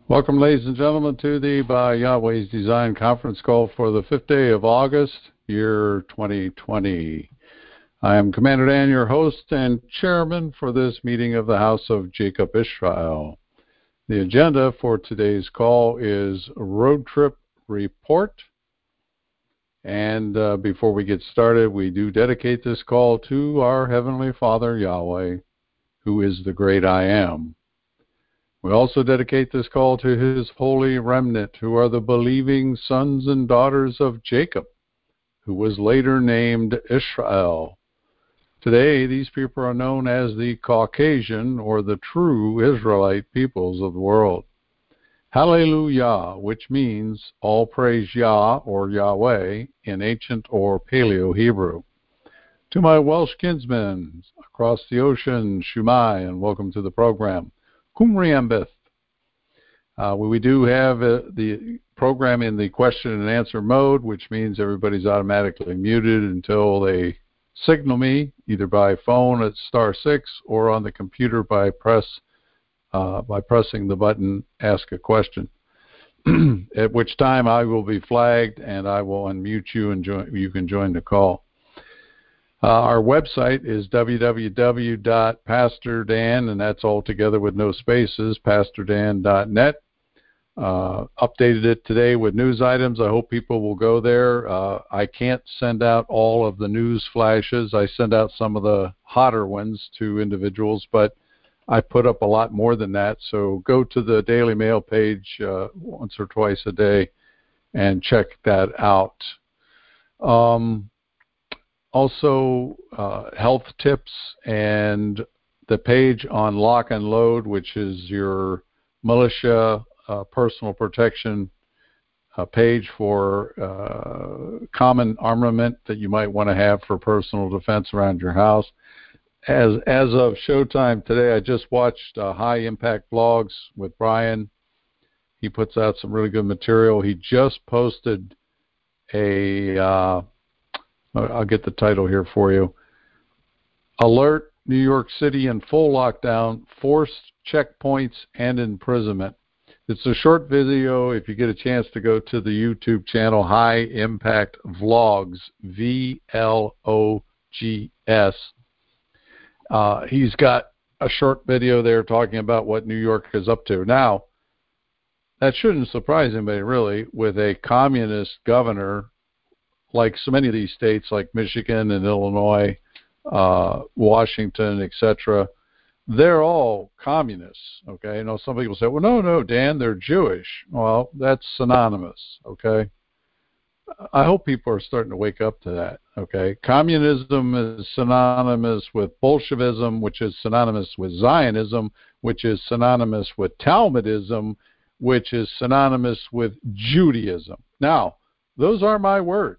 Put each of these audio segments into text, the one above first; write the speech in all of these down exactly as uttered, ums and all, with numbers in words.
Welcome, ladies and gentlemen, to the By Yahweh's Design conference call for the fifth day of August, year twenty twenty. I am Commander Dan, your host and chairman for this meeting of the House of Jacob Israel. The agenda for today's call is Road Trip Report. And uh, before we get started, we do dedicate this call to our Heavenly Father, Yahweh, who is the great I Am. We also dedicate this call to his holy remnant, who are the believing sons and daughters of Jacob, who was later named Israel. Today, these people are known as the Caucasian, or the true Israelite peoples of the world. Hallelujah, which means all praise Yah, or Yahweh, in ancient or Paleo-Hebrew. To my Welsh kinsmen across the ocean, Shumai, and welcome to the program. Kumriambith. Uh, we do have uh, the program in the question and answer mode, which means everybody's automatically muted until they signal me, either by phone at star six or on the computer by press uh, by pressing the button Ask a Question. At which time I will be flagged and I will unmute you and join, you can join the call. Uh, our website is w w w dot pastor dan, and that's all together with no spaces, pastor dan dot net. Uh, updated it today with news items. I hope people will go there. Uh, I can't send out all of the news flashes. I send out some of the hotter ones to individuals, but I put up a lot more than that. So go to the Daily Mail page uh, once or twice a day and check that out. Um, Also, uh, health tips and the page on Lock and Load, which is your militia uh, personal protection uh, page for uh, common armament that you might want to have for personal defense around your house. As as of showtime today, I just watched uh, High Impact Vlogs with Brian. He puts out some really good material. He just posted a... Uh, I'll get the title here for you. Alert, New York City in full lockdown, forced checkpoints and imprisonment. It's a short video. If you get a chance to go to the YouTube channel, High Impact Vlogs, V L O G S. Uh, he's got a short video there talking about what New York is up to. Now, that shouldn't surprise anybody, really, with a communist governor like so many of these states, like Michigan and Illinois, uh, Washington, et cetera, they're all communists, okay? You know, some people say, well, no, no, Dan, they're Jewish. Well, that's synonymous, okay? I hope people are starting to wake up to that, okay? Communism is synonymous with Bolshevism, which is synonymous with Zionism, which is synonymous with Talmudism, which is synonymous with Judaism. Now, those are my words.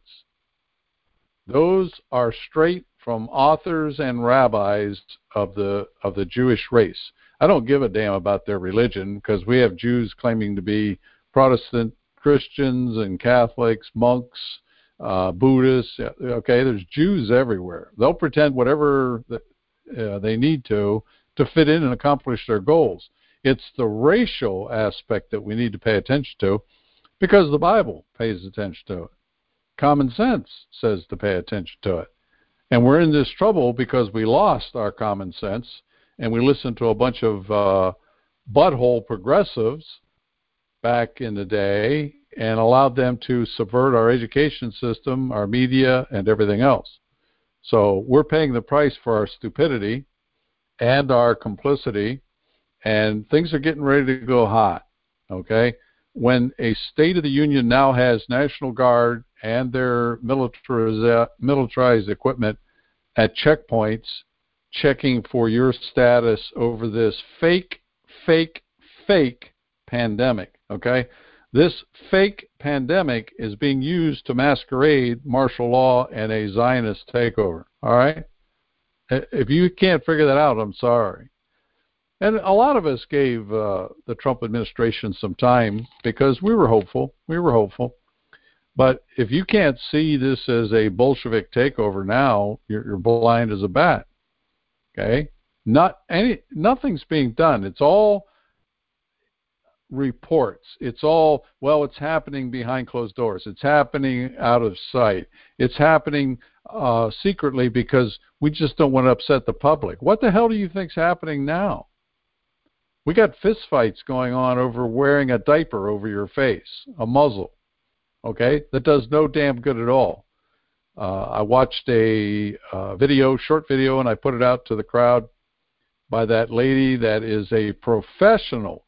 Those are straight from authors and rabbis of the of the Jewish race. I don't give a damn about their religion, because we have Jews claiming to be Protestant Christians and Catholics, monks, uh, Buddhists. Okay, there's Jews everywhere. They'll pretend whatever the, uh, they need to to fit in and accomplish their goals. It's the racial aspect that we need to pay attention to, because the Bible pays attention to it. Common sense says to pay attention to it. And we're in this trouble because we lost our common sense and we listened to a bunch of uh, butthole progressives back in the day and allowed them to subvert our education system, our media, and everything else. So we're paying the price for our stupidity and our complicity, and things are getting ready to go hot, okay? When a State of the Union now has National Guard and their militarized, militarized equipment at checkpoints checking for your status over this fake, fake, fake pandemic, okay? This fake pandemic is being used to masquerade martial law and a Zionist takeover, all right? If you can't figure that out, I'm sorry. And a lot of us gave uh, the Trump administration some time because we were hopeful. We were hopeful. But if you can't see this as a Bolshevik takeover now, you're, you're blind as a bat. Okay? Not any, nothing's being done. It's all reports. It's all, well, it's happening behind closed doors. It's happening out of sight. It's happening uh, secretly because we just don't want to upset the public. What the hell do you think's happening now? We got fistfights going on over wearing a diaper over your face, a muzzle, okay? That does no damn good at all. Uh, I watched a uh, video, short video, and I put it out to the crowd by that lady that is a professional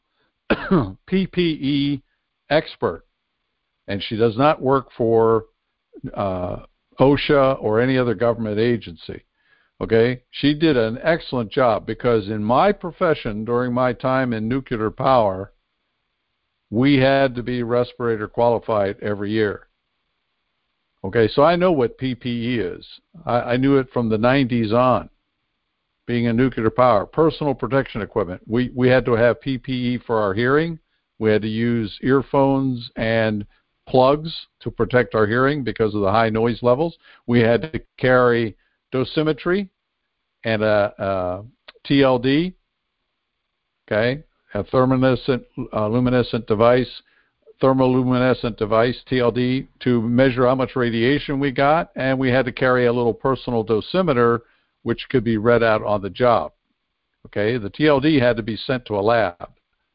P P E expert, and she does not work for uh, OSHA or any other government agency. Okay, she did an excellent job, because in my profession, during my time in nuclear power, we had to be respirator qualified every year. Okay, so I know what P P E is. I, I knew it from the nineties on. Being in nuclear power, personal protection equipment. We we had to have P P E for our hearing. We had to use earphones and plugs to protect our hearing because of the high noise levels. We had to carry dosimetry and a, a T L D, okay, a thermoluminescent uh, luminescent device, thermoluminescent device, T L D, to measure how much radiation we got, and we had to carry a little personal dosimeter, which could be read out on the job. Okay, the T L D had to be sent to a lab,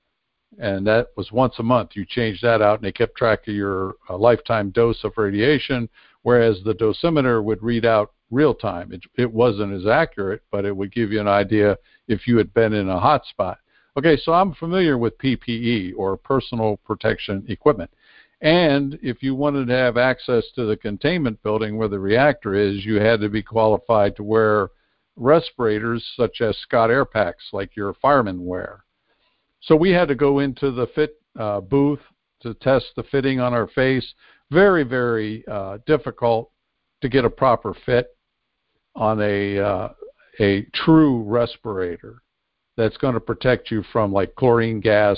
and that was once a month. You changed that out, and they kept track of your uh, lifetime dose of radiation, whereas the dosimeter would read out real time. It, it wasn't as accurate, but it would give you an idea if you had been in a hot spot. Okay, so I'm familiar with P P E, or personal protection equipment. And if you wanted to have access to the containment building where the reactor is, you had to be qualified to wear respirators such as Scott Air Packs, like your firemen wear. So we had to go into the fit uh, booth to test the fitting on our face. Very, very uh, difficult to get a proper fit on a, uh, a true respirator that's going to protect you from, like, chlorine gas,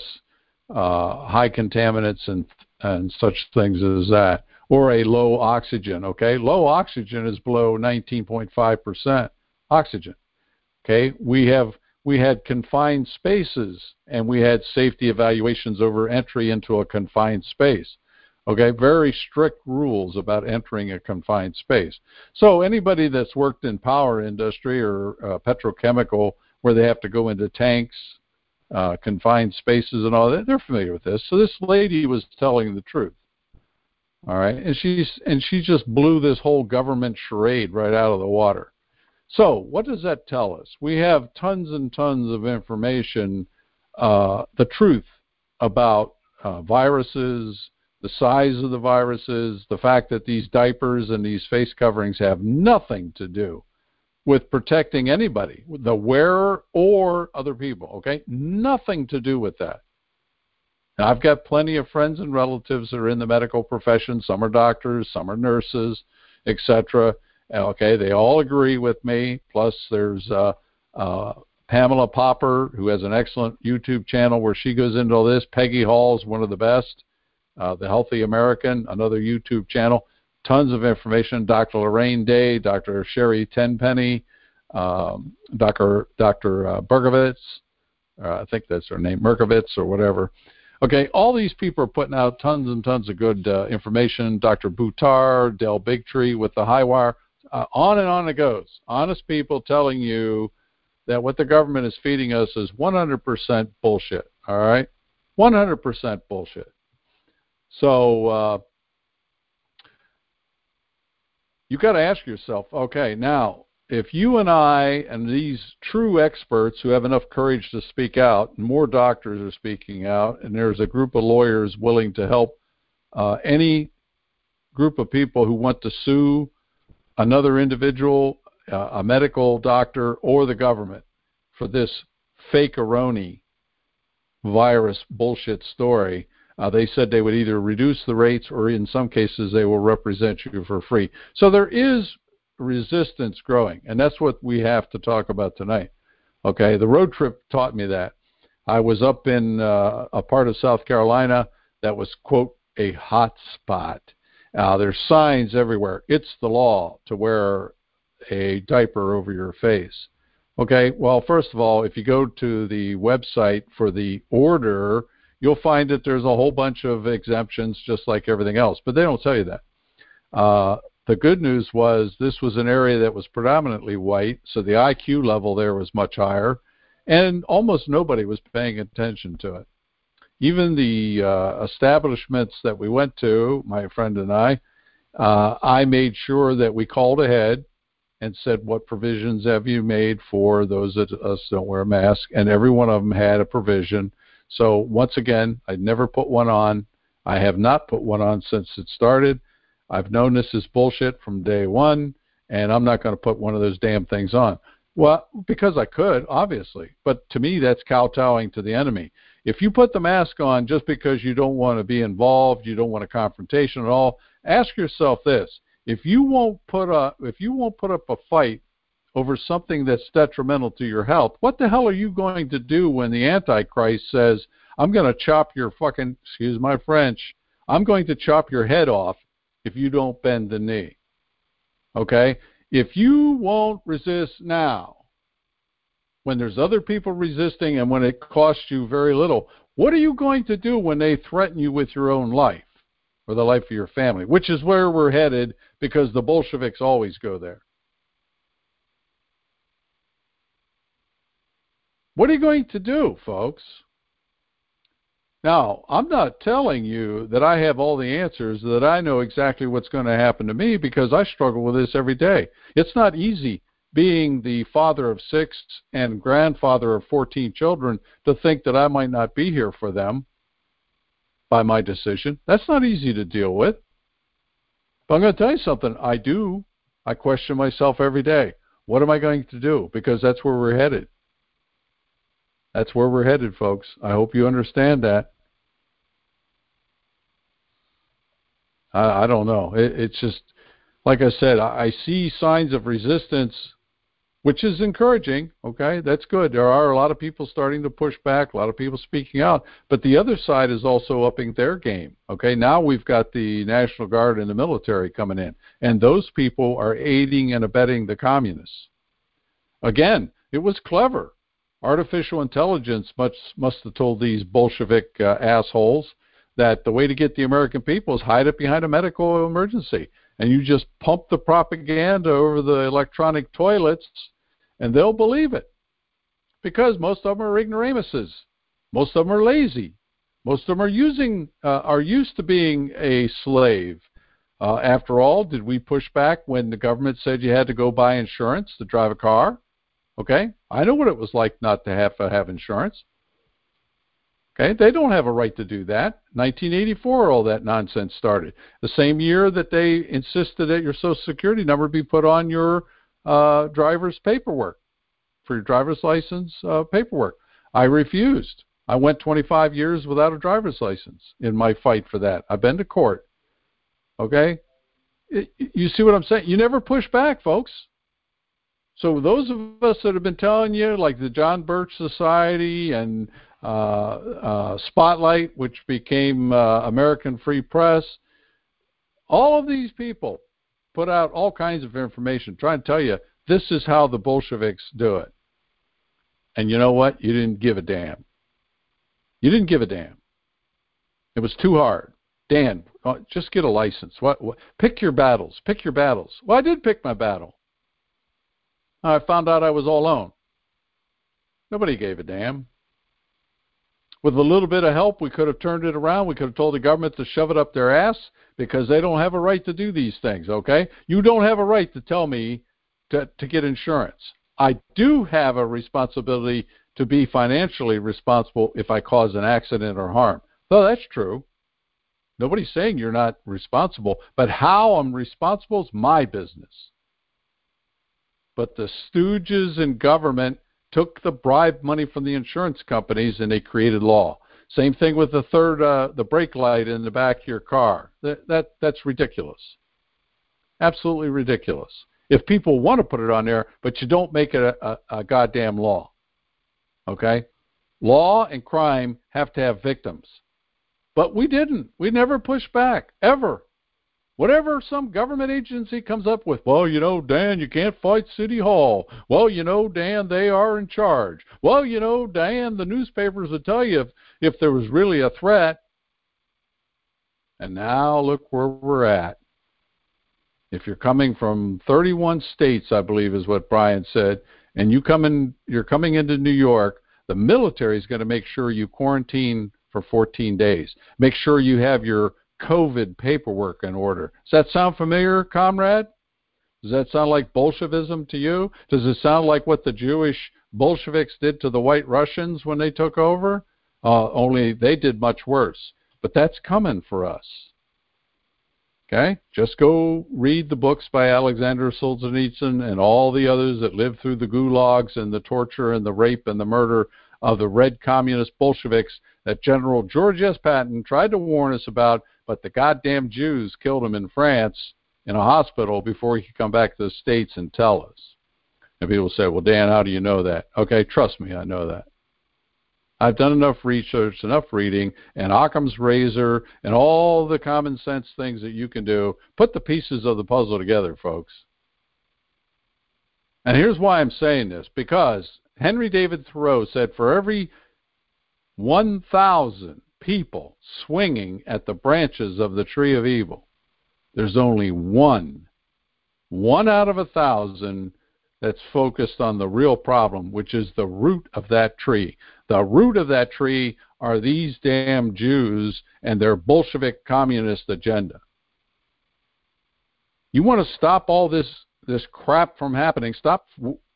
uh, high contaminants, and and such things as that, or a low oxygen. Okay, low oxygen is below nineteen point five percent oxygen. Okay, we have we had confined spaces, and we had safety evaluations over entry into a confined space. Okay, very strict rules about entering a confined space. So anybody that's worked in power industry or uh, petrochemical, where they have to go into tanks, uh, confined spaces and all that, they're familiar with this. So this lady was telling the truth. All right, and she's and she just blew this whole government charade right out of the water. So what does that tell us? We have tons and tons of information, uh, the truth about uh, viruses, the size of the viruses, the fact that these diapers and these face coverings have nothing to do with protecting anybody, the wearer or other people, okay? Nothing to do with that. Now, I've got plenty of friends and relatives that are in the medical profession. Some are doctors, some are nurses, et cetera. Okay, they all agree with me. Plus, there's uh, uh, Pamela Popper, who has an excellent YouTube channel where she goes into all this. Peggy Hall is one of the best. Uh, the Healthy American, another YouTube channel. Tons of information. Doctor Lorraine Day, Doctor Sherry Tenpenny, um, Doctor Doctor Uh, Bergovitz, uh, I think that's her name, Merkovitz or whatever. Okay, all these people are putting out tons and tons of good uh, information. Doctor Buttar, Del Bigtree with the High Wire, uh, on and on it goes. Honest people telling you that what the government is feeding us is one hundred percent bullshit, all right? one hundred percent bullshit. So uh, you've got to ask yourself, okay, now, if you and I and these true experts who have enough courage to speak out, and more doctors are speaking out, and there's a group of lawyers willing to help uh, any group of people who want to sue another individual, uh, a medical doctor, or the government for this fake-eroni virus bullshit story, uh, they said they would either reduce the rates or in some cases they will represent you for free. So there is resistance growing, and that's what we have to talk about tonight. Okay, the road trip taught me that. I was up in uh, a part of South Carolina that was, quote, a hot spot. Uh, there's signs everywhere. It's the law to wear a diaper over your face. Okay, well, first of all, if you go to the website for the order, you'll find that there's a whole bunch of exemptions just like everything else, but they don't tell you that. Uh, the good news was this was an area that was predominantly white, so the I Q level there was much higher, and almost nobody was paying attention to it. Even the uh, establishments that we went to, my friend and I, uh, I made sure that we called ahead and said, what provisions have you made for those that us don't wear a mask? And every one of them had a provision. So once again, I never put one on. I have not put one on since it started. I've known this is bullshit from day one, and I'm not going to put one of those damn things on. Well, because I could, obviously. But to me, that's kowtowing to the enemy. If you put the mask on just because you don't want to be involved, you don't want a confrontation at all, ask yourself this. If you won't put up, if you won't put up a fight over something that's detrimental to your health, what the hell are you going to do when the Antichrist says, I'm going to chop your fucking, excuse my French, I'm going to chop your head off if you don't bend the knee? Okay? If you won't resist now, when there's other people resisting and when it costs you very little, what are you going to do when they threaten you with your own life or the life of your family, which is where we're headed because the Bolsheviks always go there? What are you going to do, folks? Now, I'm not telling you that I have all the answers, that I know exactly what's going to happen to me, because I struggle with this every day. It's not easy being the father of six and grandfather of fourteen children to think that I might not be here for them by my decision. That's not easy to deal with. But I'm going to tell you something. I do. I question myself every day. What am I going to do? Because that's where we're headed. That's where we're headed, folks. I hope you understand that. I, I don't know. It, it's just, like I said, I, I see signs of resistance, which is encouraging. Okay, that's good. There are a lot of people starting to push back, a lot of people speaking out, but the other side is also upping their game. Okay, now we've got the National Guard and the military coming in, and those people are aiding and abetting the communists. Again, it was clever. Artificial intelligence must, must have told these Bolshevik uh, assholes that the way to get the American people is hide it behind a medical emergency. And you just pump the propaganda over the electronic toilets, and they'll believe it. Because most of them are ignoramuses. Most of them are lazy. Most of them are using, uh, are used to being a slave. Uh, after all, did we push back when the government said you had to go buy insurance to drive a car? Okay, I know what it was like not to have to have insurance. Okay, they don't have a right to do that. nineteen eighty-four, all that nonsense started. The same year that they insisted that your Social Security number be put on your uh, driver's paperwork, for your driver's license uh, paperwork. I refused. I went twenty-five years without a driver's license in my fight for that. I've been to court. Okay, it, you see what I'm saying? You never push back, folks. So those of us that have been telling you, like the John Birch Society and uh, uh, Spotlight, which became uh, American Free Press, all of these people put out all kinds of information trying to tell you this is how the Bolsheviks do it. And you know what? You didn't give a damn. You didn't give a damn. It was too hard. Dan, just get a license. What, what? Pick your battles. Pick your battles. Well, I did pick my battle. I found out I was all alone. Nobody gave a damn. With a little bit of help, we could have turned it around. We could have told the government to shove it up their ass because they don't have a right to do these things, okay? You don't have a right to tell me to, to get insurance. I do have a responsibility to be financially responsible if I cause an accident or harm. Well, that's true. Nobody's saying you're not responsible, but how I'm responsible is my business. But the stooges in government took the bribe money from the insurance companies and they created law. Same thing with the third, uh, the brake light in the back of your car. That, that that's ridiculous. Absolutely ridiculous. If people want to put it on there, but you don't make it a, a, a goddamn law. Okay? Law and crime have to have victims. But we didn't. We never pushed back, ever. Whatever some government agency comes up with, well, you know, Dan, you can't fight City Hall. Well, you know, Dan, they are in charge. Well, you know, Dan, the newspapers will tell you if, if there was really a threat. And now look where we're at. If you're coming from thirty-one states, I believe is what Brian said, and you come in, you're coming into New York, the military is going to make sure you quarantine for fourteen days. Make sure you have your COVID paperwork in order. Does that sound familiar, comrade? Does that sound like Bolshevism to you? Does it sound like what the Jewish Bolsheviks did to the White Russians when they took over? Uh, only they did much worse. But that's coming for us. Okay? Just go read the books by Alexander Solzhenitsyn and all the others that lived through the gulags and the torture and the rape and the murder of the red communist Bolsheviks that General George S. Patton tried to warn us about, but the goddamn Jews killed him in France in a hospital before he could come back to the States and tell us. And people say, well, Dan, how do you know that? Okay, trust me, I know that. I've done enough research, enough reading, and Occam's razor, and all the common sense things that you can do. Put the pieces of the puzzle together, folks. And here's why I'm saying this. Because Henry David Thoreau said for every one thousand people swinging at the branches of the tree of evil, there's only one, one out of a thousand that's focused on the real problem, which is the root of that tree. The root of that tree are these damn Jews and their Bolshevik communist agenda. You want to stop all this this crap from happening? Stop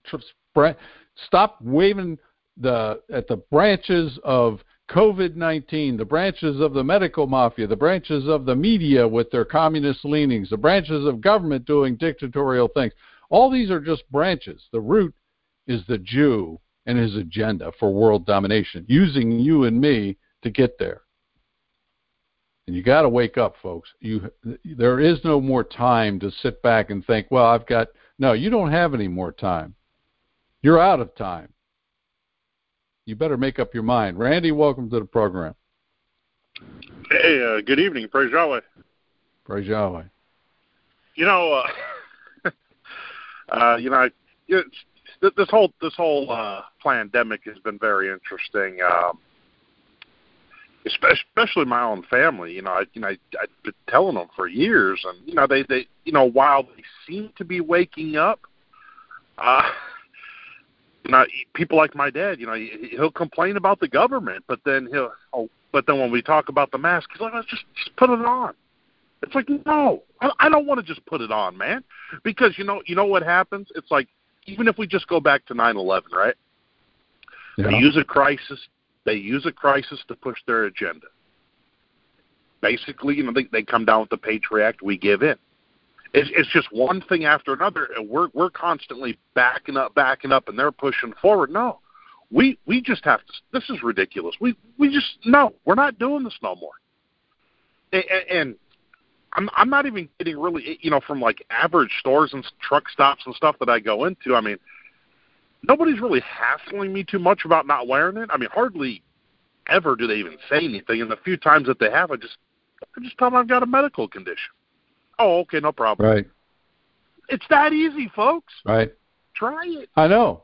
stop waving the at the branches of COVID nineteen, the branches of the medical mafia, the branches of the media with their communist leanings, the branches of government doing dictatorial things. All these are just branches. The root is the Jew and his agenda for world domination, using you and me to get there. And you got to wake up, folks. You, there is no more time to sit back and think, well, I've got, no, you don't have any more time. You're out of time. You better make up your mind. Randy, welcome to the program. Hey, uh, good evening. Praise Yahweh. Praise Yahweh. You know, uh, uh, you know, I, it's, this whole this whole uh, pandemic has been very interesting, um, especially my own family. You know, I, you know, I, I've been telling them for years, and you know, they, they, you know, while they seem to be waking up, uh, you know, people like my dad, you know, he'll complain about the government, but then he'll, oh, but then when we talk about the mask, he's like, let's just, just put it on. It's like, no, I, I don't want to just put it on, man, because you know, you know what happens? It's like, even if we just go back to nine eleven, right? Yeah. They use a crisis. They use a crisis to push their agenda. Basically, you know, they, they come down with the Patriot Act. We give in. It's, it's just one thing after another, and we're we're constantly backing up, backing up, and they're pushing forward. No, we we just have to. This is ridiculous. We we just no, we're not doing this no more. And, and I'm I'm not even getting really, you know, from like average stores and truck stops and stuff that I go into. I mean, nobody's really hassling me too much about not wearing it. I mean, hardly ever do they even say anything. And the few times that they have, I just I just tell them I've got a medical condition. Oh, okay, no problem. Right. It's that easy, folks. Right. Try it. I know.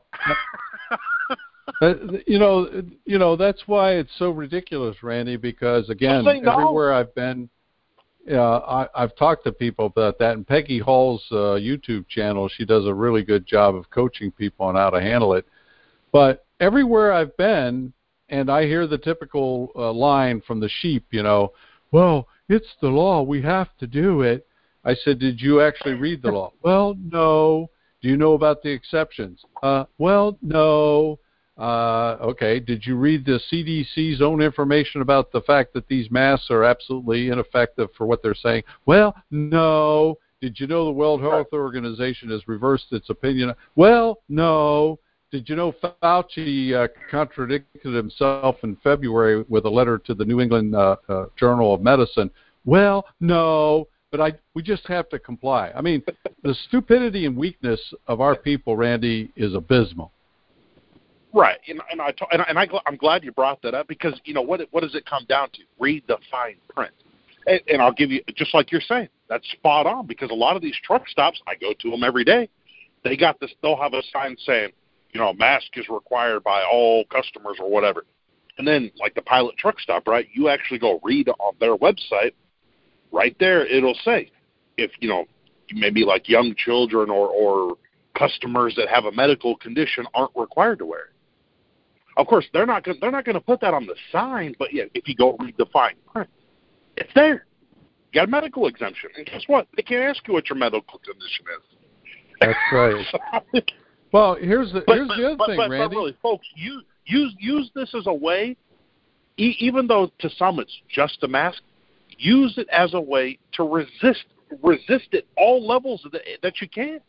you know, you know that's why it's so ridiculous, Randy. Because again, no. everywhere I've been. Yeah, I, I've talked to people about that, and Peggy Hall's uh, YouTube channel, she does a really good job of coaching people on how to handle it. But everywhere I've been, and I hear the typical uh, line from the sheep, you know, well, it's the law, we have to do it. I said, did you actually read the law? Well, no. Do you know about the exceptions? Uh, well, no. Uh, okay, did you read the C D C's own information about the fact that these masks are absolutely ineffective for what they're saying? Well, no. Did you know the World Health Organization has reversed its opinion? Well, no. Did you know Fauci uh, contradicted himself in February with a letter to the New England uh, uh, Journal of Medicine? Well, no. But I, we just have to comply. I mean, the stupidity and weakness of our people, Randy, is abysmal. Right, and, and I and, I, and I, I'm glad you brought that up because you know what what does it come down to? Read the fine print. And, and I'll give you, just like you're saying, that's spot on, because a lot of these truck stops, I go to them every day. They got this, they'll have a sign saying, you know, mask is required by all customers or whatever. And then, like the Pilot truck stop, right, you actually go read on their website, right there, it'll say, if, you know, maybe like young children or, or customers that have a medical condition aren't required to wear it. Of course, they're not going they're not going to put that on the sign, but yeah, if you go read the fine print, it's there. You got a medical exemption, and guess what? They can't ask you what your medical condition is. That's right. Well, here's the but, here's but, the other but, thing, but, Randy. But really, folks, use use use this as a way, e- even though to some it's just a mask. Use it as a way to resist resist at all levels that, that you can.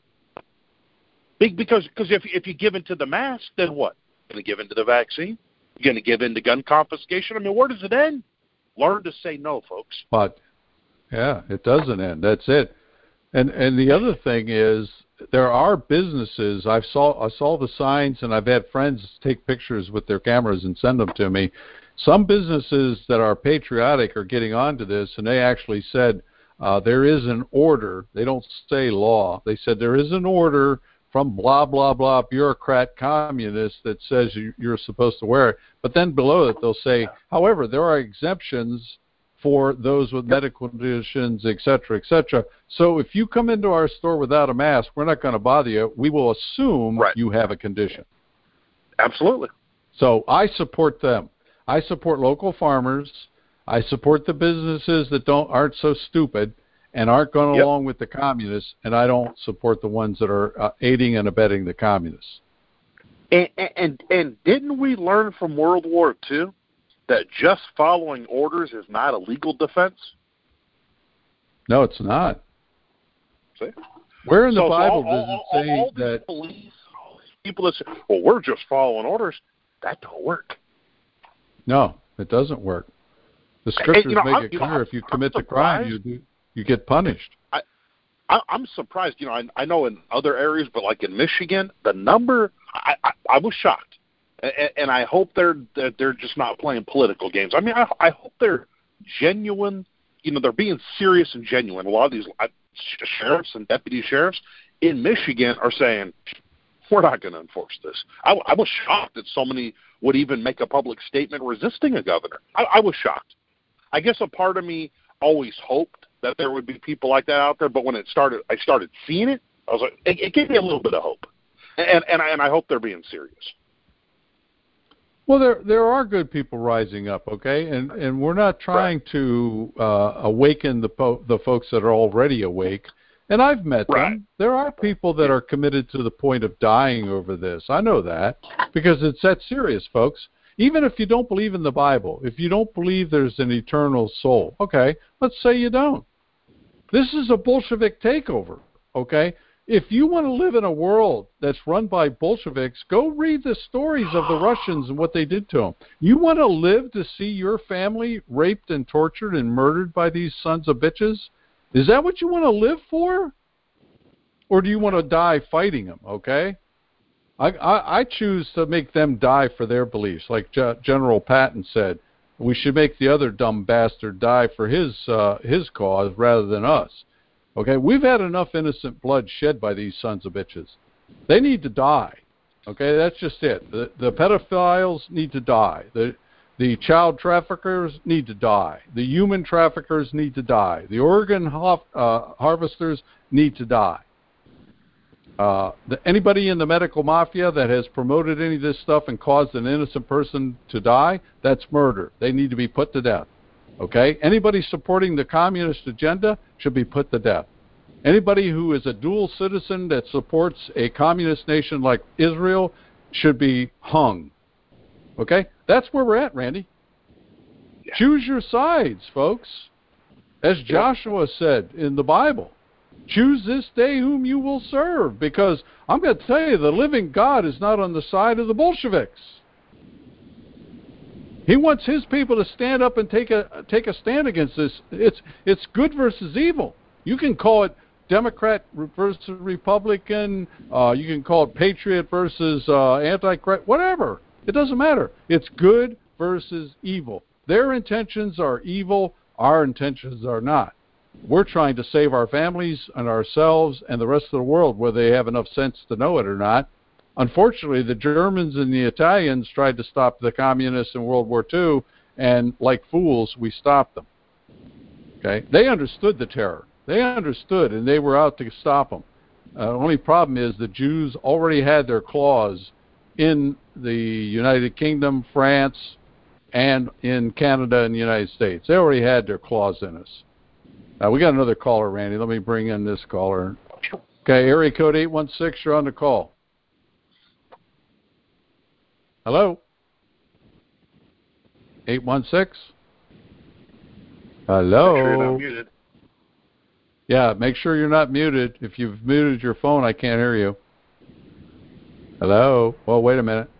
Big because because if if you give in to the mask, then what? You're going to give in to the vaccine? You're going to give in to gun confiscation? I mean, where does it end? Learn to say no, folks. But yeah, it doesn't end. That's it. And and the other thing is, there are businesses. I saw I saw the signs, and I've had friends take pictures with their cameras and send them to me. Some businesses that are patriotic are getting onto this, and they actually said uh, there is an order. They don't say law. They said there is an order from blah, blah, blah, bureaucrat communist that says you, you're supposed to wear it. But then below it, they'll say, however, there are exemptions for those with medical conditions, et cetera, et cetera. So if you come into our store without a mask, we're not going to bother you. We will assume right. you have a condition. Absolutely. So I support them. I support local farmers. I support the businesses that don't aren't so stupid and aren't going yep. along with the communists, and I don't support the ones that are uh, aiding and abetting the communists. And, and and didn't we learn from World War Two that just following orders is not a legal defense? No, it's not. See? Where in so, the Bible so all, does it all, say all that police, all these people that say, well, we're just following orders, that don't work. No, it doesn't work. The scriptures and, you know, make I'm, it you clear know, if you I'm commit the surprised. crime, you do, you get punished. I, I, I'm surprised. You know, I, I know in other areas, but like in Michigan, the number, I, I, I was shocked. And, and I hope they're they're just not playing political games. I mean, I, I hope they're genuine. You know, they're being serious and genuine. A lot of these sheriffs and deputy sheriffs in Michigan are saying, we're not going to enforce this. I, I was shocked that so many would even make a public statement resisting a governor. I, I was shocked. I guess a part of me always hoped that there would be people like that out there, but when it started, I started seeing it. I was like, it, it gave me a little bit of hope, and and I, and I hope they're being serious. Well, there there are good people rising up, okay, and and we're not trying right. to uh, awaken the po- the folks that are already awake. And I've met right. them. There are people that are committed to the point of dying over this. I know that because it's that serious, folks. Even if you don't believe in the Bible, if you don't believe there's an eternal soul, okay, let's say you don't. This is a Bolshevik takeover, okay? If you want to live in a world that's run by Bolsheviks, go read the stories of the Russians and what they did to them. You want to live to see your family raped and tortured and murdered by these sons of bitches? Is that what you want to live for? Or do you want to die fighting them, okay? I, I, I choose to make them die for their beliefs. Like G- General Patton said, we should make the other dumb bastard die for his uh, his cause rather than us. Okay, we've had enough innocent blood shed by these sons of bitches. They need to die. Okay, that's just it. The, the pedophiles need to die. The the child traffickers need to die. The human traffickers need to die. The organ ha- uh, harvesters need to die. Uh, the, anybody in the medical mafia that has promoted any of this stuff and caused an innocent person to die, that's murder. They need to be put to death. Okay? Anybody supporting the communist agenda should be put to death. Anybody who is a dual citizen that supports a communist nation like Israel should be hung. Okay? That's where we're at, Randy. Yeah. Choose your sides, folks. As Joshua said in the Bible. Choose this day whom you will serve, because I'm going to tell you, the living God is not on the side of the Bolsheviks. He wants his people to stand up and take a take a stand against this. It's it's good versus evil. You can call it Democrat versus Republican. Uh, you can call it Patriot versus uh, Antichrist. Whatever. It doesn't matter. It's good versus evil. Their intentions are evil. Our intentions are not. We're trying to save our families and ourselves and the rest of the world, whether they have enough sense to know it or not. Unfortunately, the Germans and the Italians tried to stop the communists in World War Two, and like fools, we stopped them. Okay? They understood the terror. They understood, and they were out to stop them. The uh, only problem is the Jews already had their claws in the United Kingdom, France, and in Canada and the United States. They already had their claws in us. Uh, we got another caller, Randy. Let me bring in this caller. Okay, area code eight one six, you're on the call. Hello? eight one six? Hello? Make sure you're not muted. Yeah, make sure you're not muted. If you've muted your phone, I can't hear you. Hello? Well, wait a minute.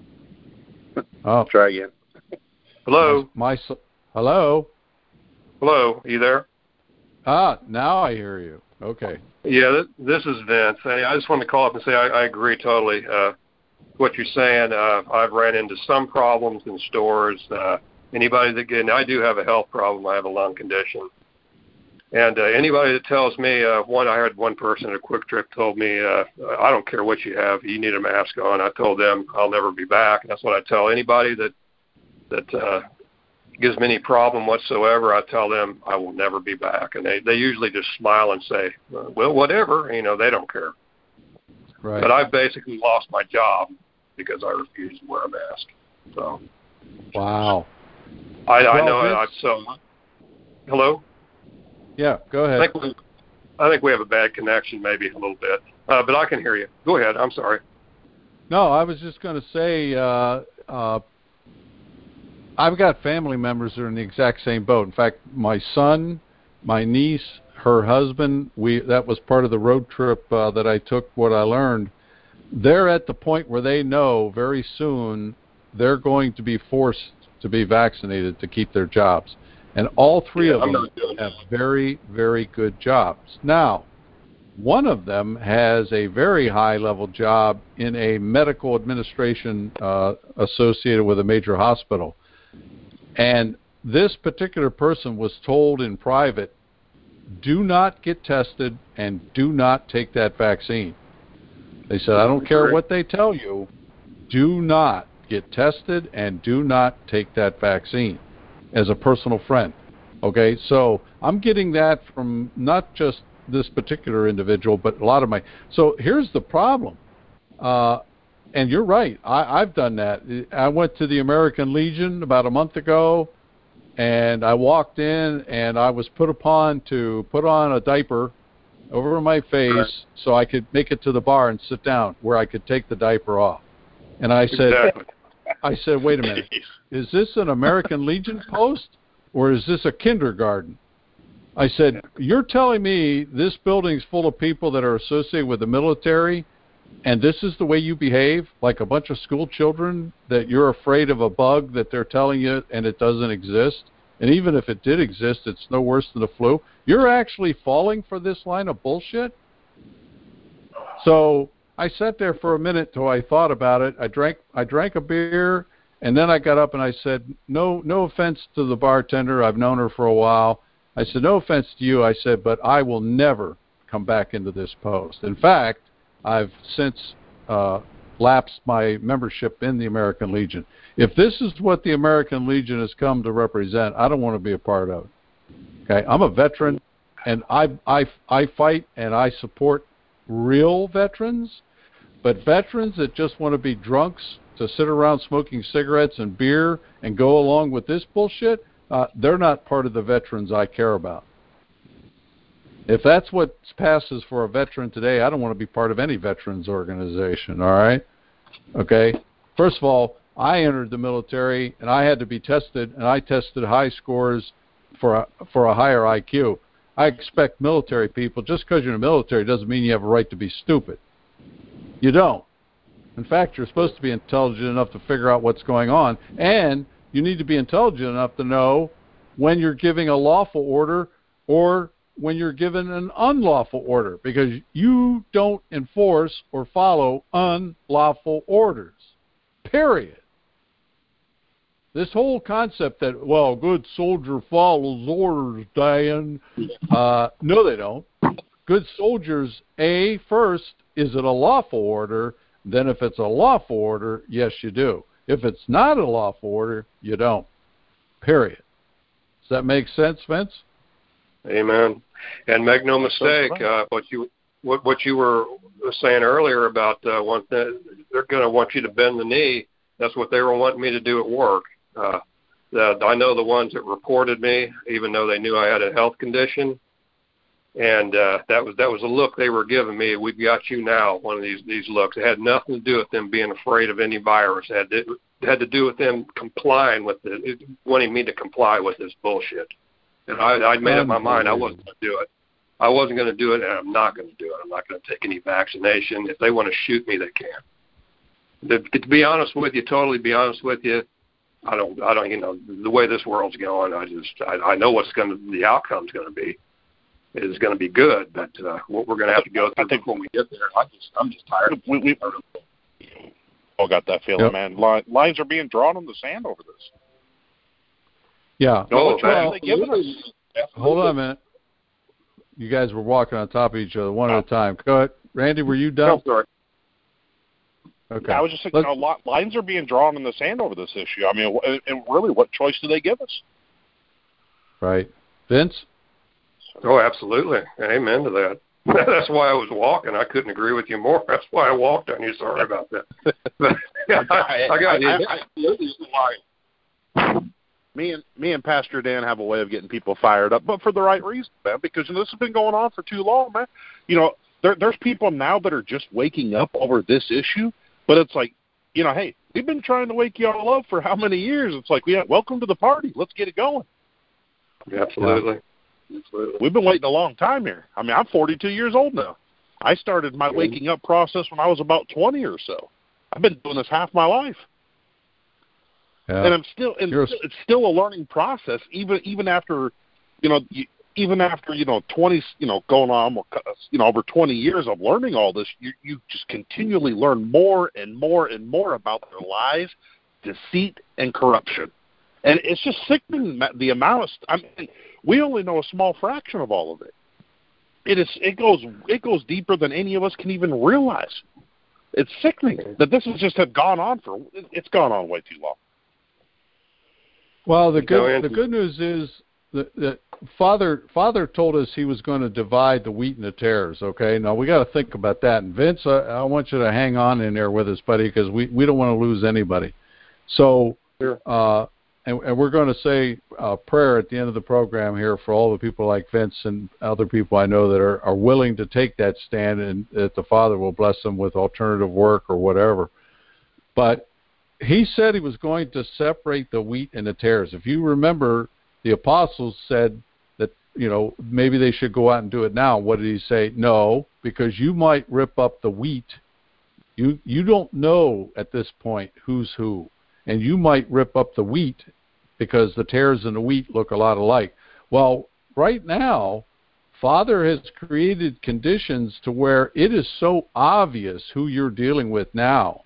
Oh, try again. Hello? My, my, hello? Hello, are you there? Ah, now I hear you. Okay. Yeah, th- this is Vince. Hey, I just wanted to call up and say I, I agree totally. Uh, what you're saying, uh, I've ran into some problems in stores. Uh, anybody that get, and I do have a health problem. I have a lung condition. And uh, anybody that tells me, uh, one, I heard one person at a Quick Trip told me, uh, I don't care what you have, you need a mask on. I told them I'll never be back. And that's what I tell anybody that that uh, gives me any problem whatsoever. I tell them I will never be back. And they, they usually just smile and say, well, whatever. You know, they don't care. Right. But I've basically lost my job because I refuse to wear a mask. So. Wow. I, well, I know. Vince, I, so. Hello. Yeah, go ahead. I think we, I think we have a bad connection, maybe a little bit, uh, but I can hear you. Go ahead. I'm sorry. No, I was just going to say, uh, uh, I've got family members that are in the exact same boat. In fact, my son, my niece, her husband, we that was part of the road trip uh, that I took. What I learned, they're at the point where they know very soon they're going to be forced to be vaccinated to keep their jobs. And all three yeah, of them have very, very good jobs. Now, one of them has a very high-level job in a medical administration uh, associated with a major hospital. And this particular person was told in private, do not get tested and do not take that vaccine. They said, I don't care what they tell you, do not get tested and do not take that vaccine, as a personal friend. Okay, so I'm getting that from not just this particular individual, but a lot of my... So here's the problem. Uh, and you're right, I, I've done that. I went to the American Legion about a month ago, and I walked in, and I was put upon to put on a diaper over my face right. so I could make it to the bar and sit down where I could take the diaper off. And I said, exactly. I said, wait a minute, is this an American Legion post or is this a kindergarten? I said, you're telling me this building's full of people that are associated with the military and this is the way you behave, like a bunch of school children, that you're afraid of a bug that they're telling you and it doesn't exist? And even if it did exist, it's no worse than the flu. You're actually falling for this line of bullshit? So I sat there for a minute till I thought about it. I drank I drank a beer, and then I got up and I said, no no offense to the bartender. I've known her for a while. I said, no offense to you. I said, but I will never come back into this post. In fact, I've since uh, lapsed my membership in the American Legion. If this is what the American Legion has come to represent, I don't want to be a part of it. Okay, I'm a veteran, and I I I fight and I support real veterans, but veterans that just want to be drunks to sit around smoking cigarettes and beer and go along with this bullshit, uh, they're not part of the veterans I care about. If that's what passes for a veteran today, I don't want to be part of any veterans organization, all right? Okay? First of all, I entered the military, and I had to be tested, and I tested high scores for a, for a higher I Q. I expect military people, just because you're in the military doesn't mean you have a right to be stupid. You don't. In fact, you're supposed to be intelligent enough to figure out what's going on, and you need to be intelligent enough to know when you're giving a lawful order or when you're given an unlawful order, because you don't enforce or follow unlawful orders, period. this whole concept that, well, a good soldier follows orders, Dan. Uh, no, they don't. Good soldiers, A, first, is it a lawful order? Then if it's a lawful order, yes, you do. If it's not a lawful order, you don't. Period. Does that make sense, Vince? Amen. And make no mistake, uh, what you what what you were saying earlier about uh, one thing, they're going to want you to bend the knee. That's what they were wanting me to do at work. Uh, the, I know the ones that reported me, even though they knew I had a health condition, and uh, that was that was a look they were giving me. We've got you now. One of these these looks. It had nothing to do with them being afraid of any virus. It had to, it had to do with them complying with it, wanting me to comply with this bullshit. And I, I'd made up my mind I wasn't going to do it. I wasn't going to do it, and I'm not going to do it. I'm not going to take any vaccination. If they want to shoot me, they can. To, to be honest with you, totally be honest with you, I don't, I don't, you know, the way this world's going, I just, I, I know what's going to, the outcome's going to be. It's going to be good, but uh, what we're going to have to go through I think when we get there, I just, I'm just tired of we, we all got that feeling, yep. man. Lines are being drawn in the sand over this. Yeah. Oh, well, hold on a minute. You guys were walking on top of each other one oh. at a time. Go ahead. Randy, were you done? No, sorry. Okay. Yeah, I was just thinking, you know, lines are being drawn in the sand over this issue. I mean, and really, what choice do they give us? Right. Vince? Oh, absolutely. Amen to that. That's why I was walking. I couldn't agree with you more. That's why I walked on you. Sorry about that. But, yeah, I, I got I, I, I, Me and me and Pastor Dan have a way of getting people fired up, but for the right reason, man. Because you know, this has been going on for too long, man. You know, there, there's people now that are just waking up over this issue, but it's like, you know, hey, we've been trying to wake you all up for how many years? It's like, yeah, welcome to the party. Let's get it going. Absolutely. Yeah. Absolutely. We've been waiting a long time here. I mean, I'm forty-two years old now. I started my mm-hmm. waking up process when I was about twenty or so. I've been doing this half my life. Yeah. And I'm still, and still, it's still a learning process, even even after, you know, you, even after you know twenty, you know, going on, you know, over twenty years of learning all this, you you just continually learn more and more and more about their lies, deceit, and corruption, and it's just sickening the amount of. I mean, we only know a small fraction of all of it. It is. It goes. It goes deeper than any of us can even realize. It's sickening that this has just have gone on for. It's gone on way too long. Well, the good the good news is that, that Father Father told us he was going to divide the wheat and the tares. Okay, now we got to think about that. And Vince, I, I want you to hang on in there with us, buddy, because we, we don't want to lose anybody. So, sure. uh, and, and we're going to say a prayer at the end of the program here for all the people like Vince and other people I know that are, are willing to take that stand, and that the Father will bless them with alternative work or whatever. But he said he was going to separate the wheat and the tares. If you remember, the apostles said that, you know, maybe they should go out and do it now. What did he say? No, because you might rip up the wheat. You you don't know at this point who's who. And you might rip up the wheat because the tares and the wheat look a lot alike. Well, right now, Father has created conditions to where it is so obvious who you're dealing with now.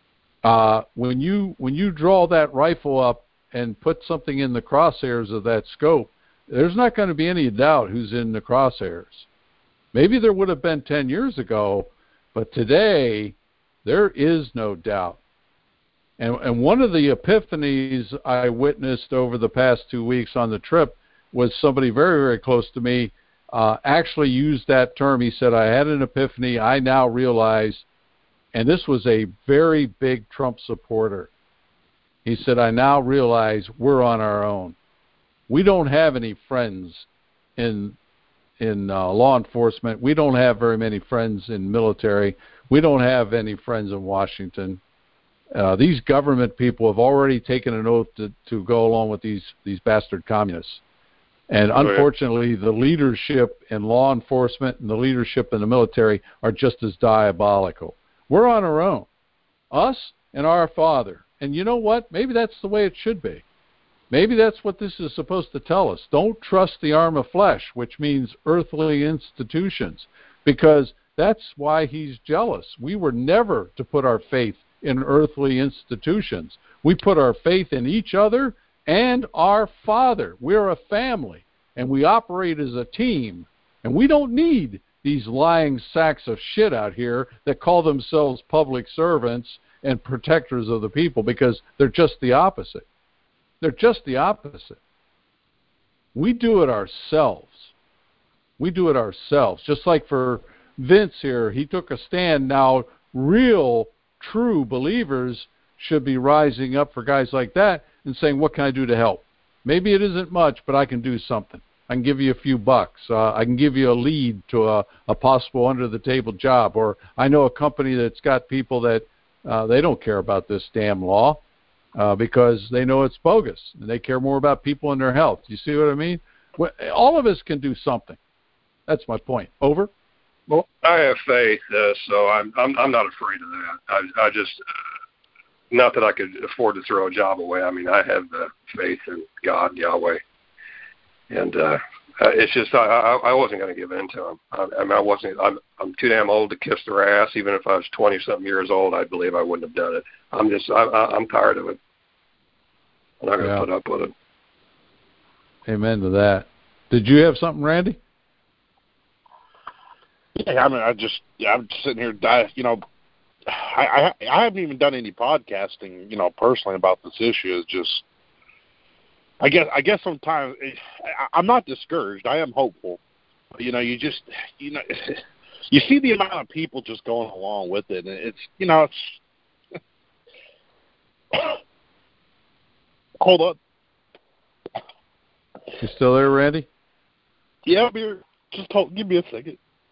Uh, when you when you draw that rifle up and put something in the crosshairs of that scope, there's not going to be any doubt who's in the crosshairs. Maybe there would have been ten years ago, but today there is no doubt. And, and one of the epiphanies I witnessed over the past two weeks on the trip was somebody very, very close to me uh, actually used that term. He said, I had an epiphany. I now realize. And this was a very big Trump supporter. He said, I now realize we're on our own. We don't have any friends in in uh, law enforcement. We don't have very many friends in military. We don't have any friends in Washington. Uh, these government people have already taken an oath to, to go along with these, these bastard communists. And unfortunately, the leadership in law enforcement and the leadership in the military are just as diabolical. We're on our own, us and our Father. And you know what? Maybe that's the way it should be. Maybe that's what this is supposed to tell us. Don't trust the arm of flesh, which means earthly institutions, because that's why he's jealous. We were never to put our faith in earthly institutions. We put our faith in each other and our Father. We're a family, and we operate as a team. And we don't need these lying sacks of shit out here that call themselves public servants and protectors of the people, because they're just the opposite. They're just the opposite. We do it ourselves. We do it ourselves. Just like for Vince here, he took a stand. Now, real, true believers should be rising up for guys like that and saying, what can I do to help? Maybe it isn't much, but I can do something. I can give you a few bucks. Uh, I can give you a lead to a, a possible under-the-table job. Or I know a company that's got people that uh, they don't care about this damn law uh, because they know it's bogus. And they care more about people and their health. You see what I mean? Well, all of us can do something. That's my point. Over? Well, I have faith, uh, so I'm, I'm I'm not afraid of that. I, I just, uh, not that I could afford to throw a job away. I mean, I have the faith in God, Yahweh. And uh, uh, it's just I, I, I wasn't going to give in to him. I, I mean, I wasn't. I'm, I'm too damn old to kiss their ass. Even if I was twenty something years old, I believe I wouldn't have done it. I'm just. I, I, I'm tired of it. I'm not going to yeah. put up with it. Amen to that. Did you have something, Randy? Yeah, I mean, I just. Yeah, I'm just sitting here. Die, you know, I, I I haven't even done any podcasting, you know, personally about this issue. It's just. I guess I guess sometimes I, I'm not discouraged. I am hopeful. You know, you just you know you see the amount of people just going along with it, and it's you know it's hold on. You still there, Randy? Yeah, I'm here. Just hold, give me a second.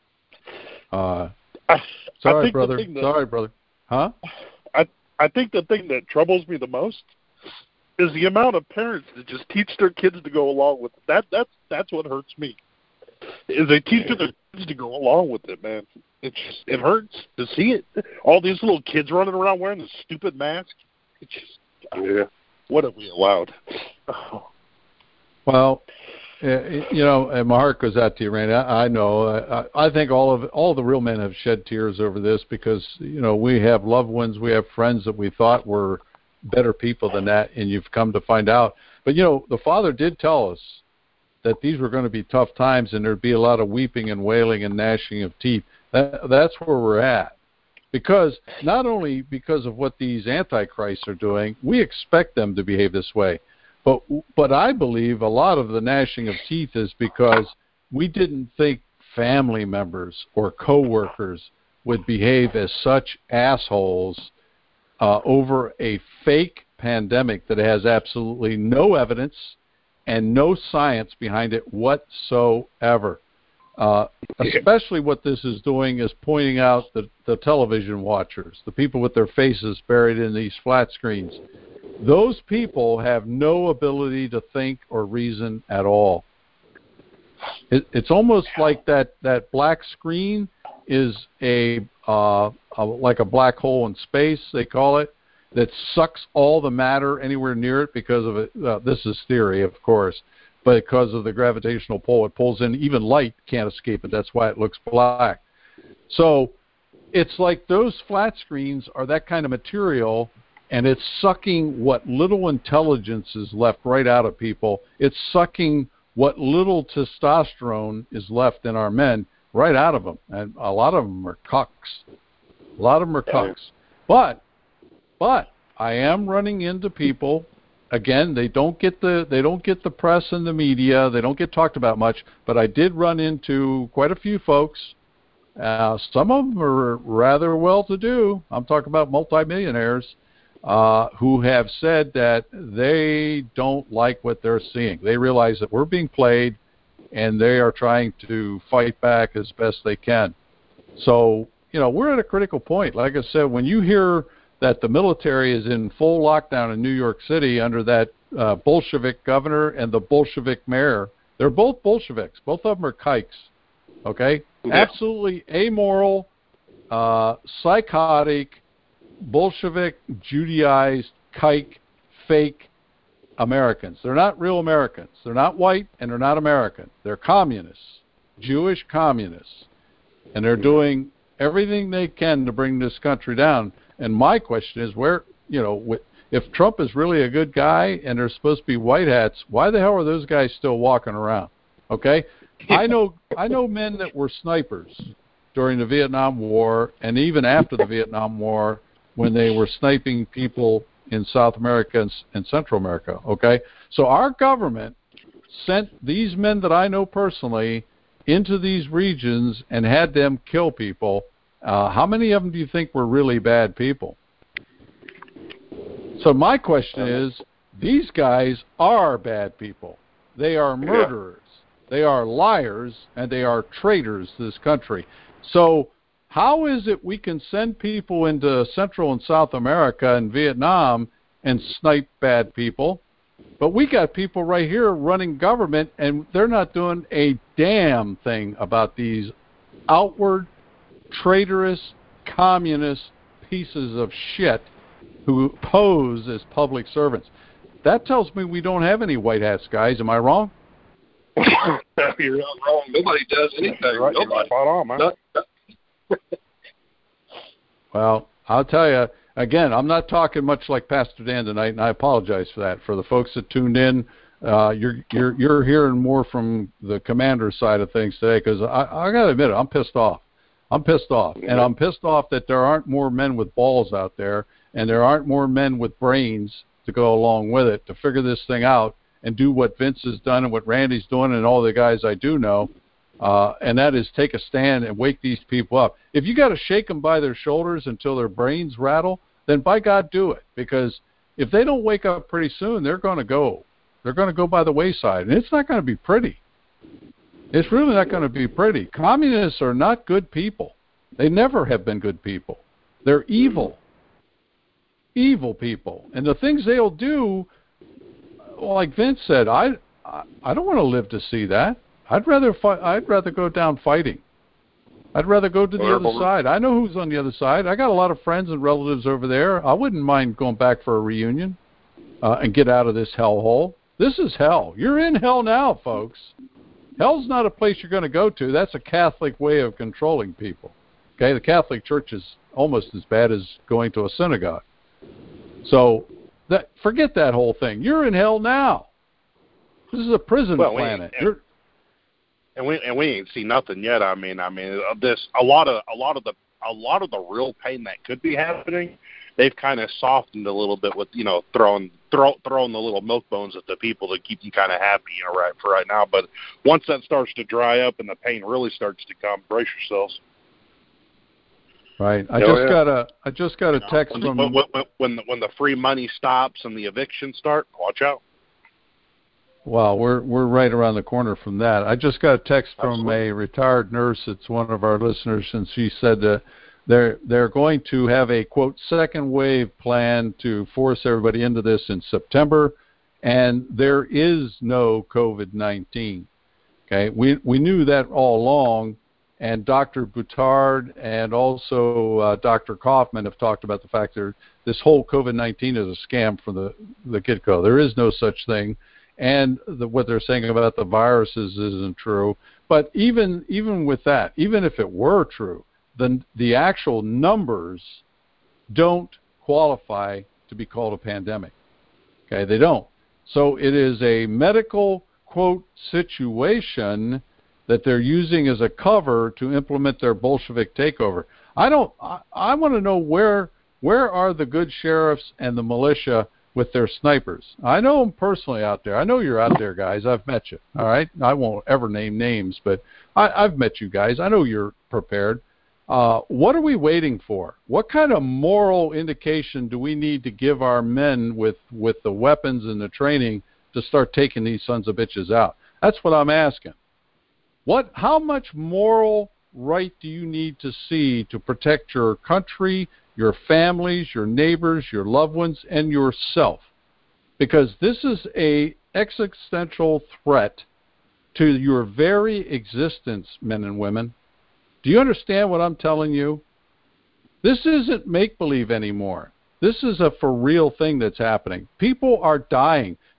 Uh, I, sorry, I think brother. That, sorry, brother. Huh? I I think the thing that troubles me the most is the amount of parents that just teach their kids to go along with it. That that's that's what hurts me. Is they teach their kids to go along with it, man. It just it hurts to see it. All these little kids running around wearing this stupid mask. It's just yeah. What have we allowed? Oh. Well, you know, and my heart goes out to you, Randy. I, I know. I, I think all of all the real men have shed tears over this because you know we have loved ones, we have friends that we thought were better people than that, and you've come to find out. But, you know, the Father did tell us that these were going to be tough times and there'd be a lot of weeping and wailing and gnashing of teeth. That, that's where we're at. Because not only because of what these antichrists are doing, we expect them to behave this way. But, but I believe a lot of the gnashing of teeth is because we didn't think family members or coworkers would behave as such assholes Uh, over a fake pandemic that has absolutely no evidence and no science behind it whatsoever. Uh, especially what this is doing is pointing out the, the television watchers, the people with their faces buried in these flat screens. Those people have no ability to think or reason at all. It, it's almost like that, that black screen is a, uh, a like a black hole in space, they call it, that sucks all the matter anywhere near it because of it. Uh, this is theory, of course, but because of the gravitational pull, it pulls in. Even light can't escape it. That's why it looks black. So it's like those flat screens are that kind of material, and it's sucking what little intelligence is left right out of people. It's sucking what little testosterone is left in our men right out of them, and a lot of them are cucks. A lot of them are cucks. But, but I am running into people. Again, they don't get the they don't get the press and the media. They don't get talked about much. But I did run into quite a few folks. Uh, some of them are rather well-to-do. I'm talking about multimillionaires uh, who have said that they don't like what they're seeing. They realize that we're being played, and they are trying to fight back as best they can. So, you know, we're at a critical point. Like I said, when you hear that the military is in full lockdown in New York City under that uh, Bolshevik governor and the Bolshevik mayor, they're both Bolsheviks. Both of them are kikes, okay? Yeah. Absolutely amoral, uh, psychotic, Bolshevik, Judaized, kike, fake Americans. They're not real Americans. They're not white, and they're not American. They're communists, Jewish communists, and they're doing everything they can to bring this country down. And my question is, where, you know, if Trump is really a good guy and there's supposed to be white hats, why the hell are those guys still walking around? Okay? I know I know men that were snipers during the Vietnam War and even after the Vietnam War when they were sniping people in South America and, and Central America, okay? So our government sent these men that I know personally into these regions and had them kill people. Uh, how many of them do you think were really bad people? So my question is, these guys are bad people. They are murderers. Yeah. They are liars, and they are traitors to this country. So how is it we can send people into Central and South America and Vietnam and snipe bad people, but we got people right here running government, and they're not doing a damn thing about these outward, traitorous, communist pieces of shit who pose as public servants? That tells me we don't have any white hats, guys. Am I wrong? No, you're not wrong. Nobody does anything. Right. Nobody. Spot on, man. No, no. Well, I'll tell you, again, I'm not talking much like Pastor Dan tonight, and I apologize for that. For the folks that tuned in, uh, you're you're you're hearing more from the commander side of things today, because I, I got to admit it, I'm pissed off. I'm pissed off, and I'm pissed off that there aren't more men with balls out there, and there aren't more men with brains to go along with it to figure this thing out and do what Vince has done and what Randy's doing and all the guys I do know, uh, and that is take a stand and wake these people up. If you got to shake them by their shoulders until their brains rattle, then by God, do it, because if they don't wake up pretty soon, they're going to go. They're going to go by the wayside, and it's not going to be pretty. It's really not going to be pretty. Communists are not good people. They never have been good people. They're evil. Evil people. And the things they'll do, like Vince said, I I, I don't want to live to see that. I'd rather fight, I'd rather go down fighting. I'd rather go to the other side. I know who's on the other side. I got a lot of friends and relatives over there. I wouldn't mind going back for a reunion uh, and get out of this hellhole. This is hell. You're in hell now, folks. Hell's not a place you're going to go to. That's a Catholic way of controlling people. Okay, the Catholic Church is almost as bad as going to a synagogue. So that, forget that whole thing. You're in hell now. This is a prison well, planet. We, and, and we and we ain't seen nothing yet. I mean, I mean, this a lot of a lot of the a lot of the real pain that could be happening, they've kind of softened a little bit with, you know, throwing throw, throwing the little milk bones at the people to keep them kind of happy, you know, right for right now. But once that starts to dry up and the pain really starts to come, brace yourselves. Right. I oh, just yeah. got a I just got a text when, from when, when, when, the, when the free money stops and the evictions start, watch out. Well, we're we're right around the corner from that. I just got a text from Absolutely. a retired nurse. It's one of our listeners, and she said that they're they're going to have a quote second wave plan to force everybody into this in September, and there is no COVID nineteen. Okay, we we knew that all along. And Doctor Boutard and also uh, Doctor Kaufman have talked about the fact that this whole COVID nineteen is a scam from the, the get-go. There is no such thing. And the, what they're saying about the viruses isn't true. But even even with that, even if it were true, then the actual numbers don't qualify to be called a pandemic. Okay, they don't. So it is a medical, quote, situation that they're using as a cover to implement their Bolshevik takeover. I don't. I, I want to know where where are the good sheriffs and the militia with their snipers. I know them personally out there. I know you're out there, guys. I've met you. All right. I won't ever name names, but I, I've met you guys. I know you're prepared. Uh, what are we waiting for? What kind of moral indication do we need to give our men with with the weapons and the training to start taking these sons of bitches out? That's what I'm asking. What? How much moral right do you need to see to protect your country, your families, your neighbors, your loved ones, and yourself? Because this is a existential threat to your very existence, men and women. Do you understand what I'm telling you? This isn't make-believe anymore. This is a for real thing that's happening. People are dying.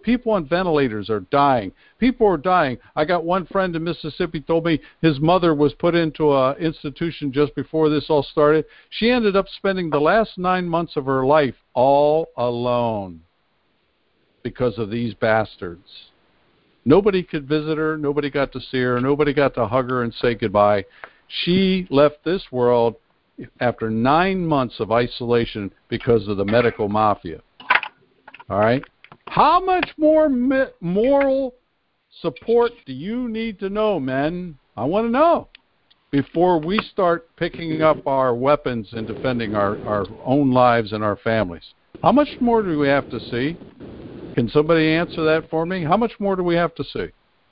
People on ventilators are dying. People are dying. I got one friend in Mississippi told me his mother was put into an institution just before this all started. She ended up spending the last nine months of her life all alone because of these bastards. Nobody could visit her. Nobody got to see her. Nobody got to hug her and say goodbye. She left this world after nine months of isolation because of the medical mafia. All right? How much more mi- moral support do you need to know, men? I want to know before we start picking up our weapons and defending our, our own lives and our families. How much more do we have to see? Can somebody answer that for me? How much more do we have to see?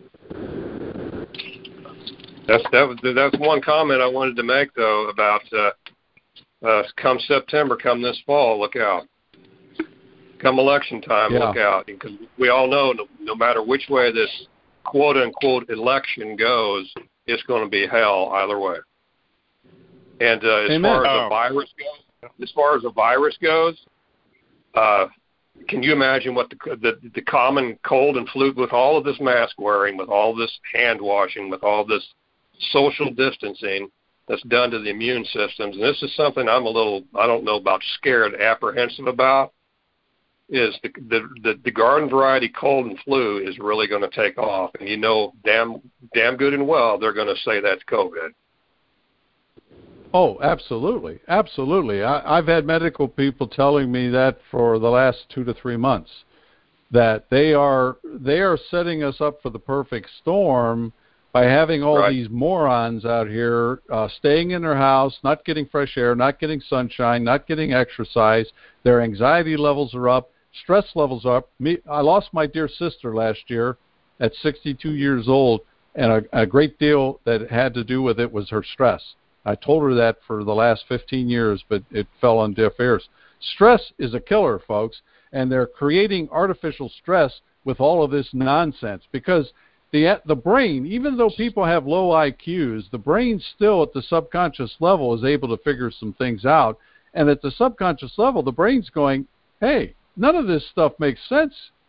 That's that was that's one comment I wanted to make though about uh, uh, come September, come this fall, look out. Come election time, yeah. look out, because we all know no, no matter which way this quote unquote election goes, it's going to be hell either way. And uh, as Amen. far as oh. a virus goes, as far as a virus goes, uh, can you imagine what the, the the common cold and flu, with all of this mask wearing, with all this hand washing, with all this social distancing that's done to the immune systems? And this is something I'm a little, I don't know about scared, apprehensive about, is the the, the, the garden variety cold and flu is really going to take off. And you know damn damn good and well they're going to say that's COVID. Oh, absolutely. Absolutely. I, I've had medical people telling me that for the last two to three months, that they are they are setting us up for the perfect storm by having all right. these morons out here uh, staying in their house, not getting fresh air, not getting sunshine, not getting exercise. Their anxiety levels are up, stress levels are up. Me, I lost my dear sister last year at sixty-two years old, and a, a great deal that had to do with it was her stress. I told her that for the last fifteen years, but it fell on deaf ears. Stress is a killer, folks, and they're creating artificial stress with all of this nonsense because the the brain, even though people have low I Qs, the brain still at the subconscious level is able to figure some things out. And at the subconscious level, the brain's going, hey, none of this stuff makes sense.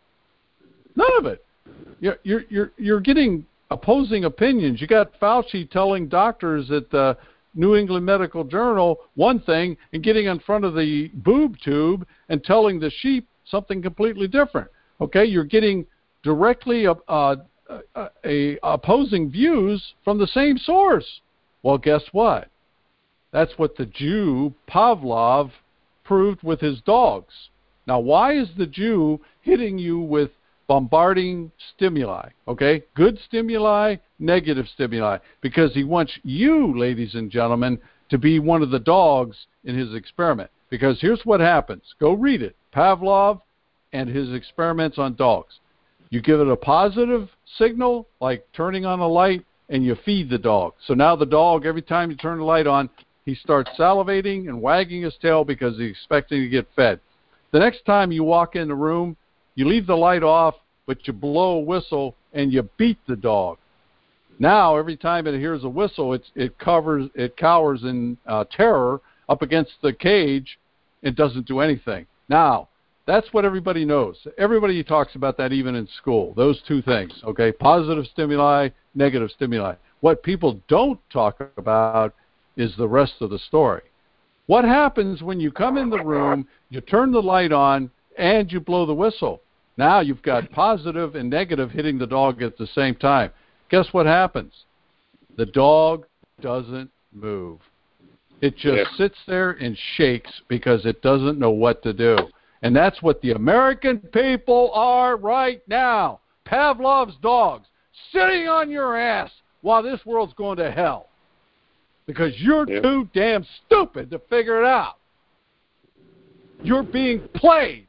None of it. You're, you're, you're, you're getting opposing opinions. You got Fauci telling doctors at the New England Medical Journal one thing and getting in front of the boob tube and telling the sheep something completely different. Okay, you're getting directly uh, uh, uh, a opposing views from the same source. Well, guess what? That's what the Jew Pavlov proved with his dogs. Now, why is the Jew hitting you with bombarding stimuli, okay? Good stimuli, negative stimuli, because he wants you, ladies and gentlemen, to be one of the dogs in his experiment. Because here's what happens. Go read it. Pavlov and his experiments on dogs. You give it a positive signal, like turning on a light, and you feed the dog. So now the dog, every time you turn the light on, he starts salivating and wagging his tail because he's expecting to get fed. The next time you walk in the room, you leave the light off, but you blow a whistle and you beat the dog. Now, every time it hears a whistle, it's, it covers, it cowers in uh, terror up against the cage. It doesn't do anything. Now, that's what everybody knows. Everybody talks about that even in school, those two things, okay? Positive stimuli, negative stimuli. What people don't talk about is the rest of the story. What happens when you come in the room, you turn the light on, and you blow the whistle? Now you've got positive and negative hitting the dog at the same time. Guess what happens? The dog doesn't move. It just yeah. sits there and shakes because it doesn't know what to do. And that's what the American people are right now. Pavlov's dogs, sitting on your ass while this world's going to hell. Because you're yeah. too damn stupid to figure it out. You're being played.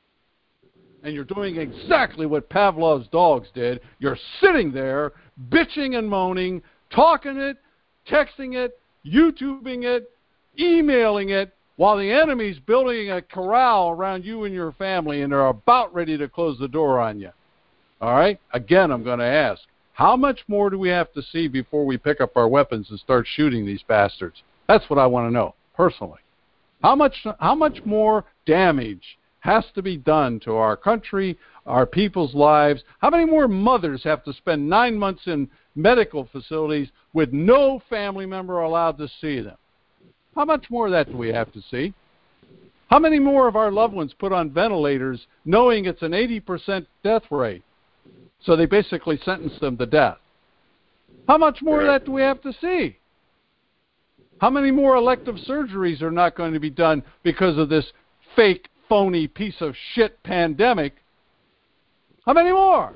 And you're doing exactly what Pavlov's dogs did. You're sitting there, bitching and moaning, talking it, texting it, YouTubing it, emailing it, while the enemy's building a corral around you and your family, and they're about ready to close the door on you. All right? Again, I'm going to ask, how much more do we have to see before we pick up our weapons and start shooting these bastards? That's what I want to know, personally. How much, how much more damage has to be done to our country, our people's lives. How many more mothers have to spend nine months in medical facilities with no family member allowed to see them? How much more of that do we have to see? How many more of our loved ones put on ventilators knowing it's an eighty percent death rate? So they basically sentence them to death. How much more of that do we have to see? How many more elective surgeries are not going to be done because of this fake, phony piece of shit pandemic? How many more?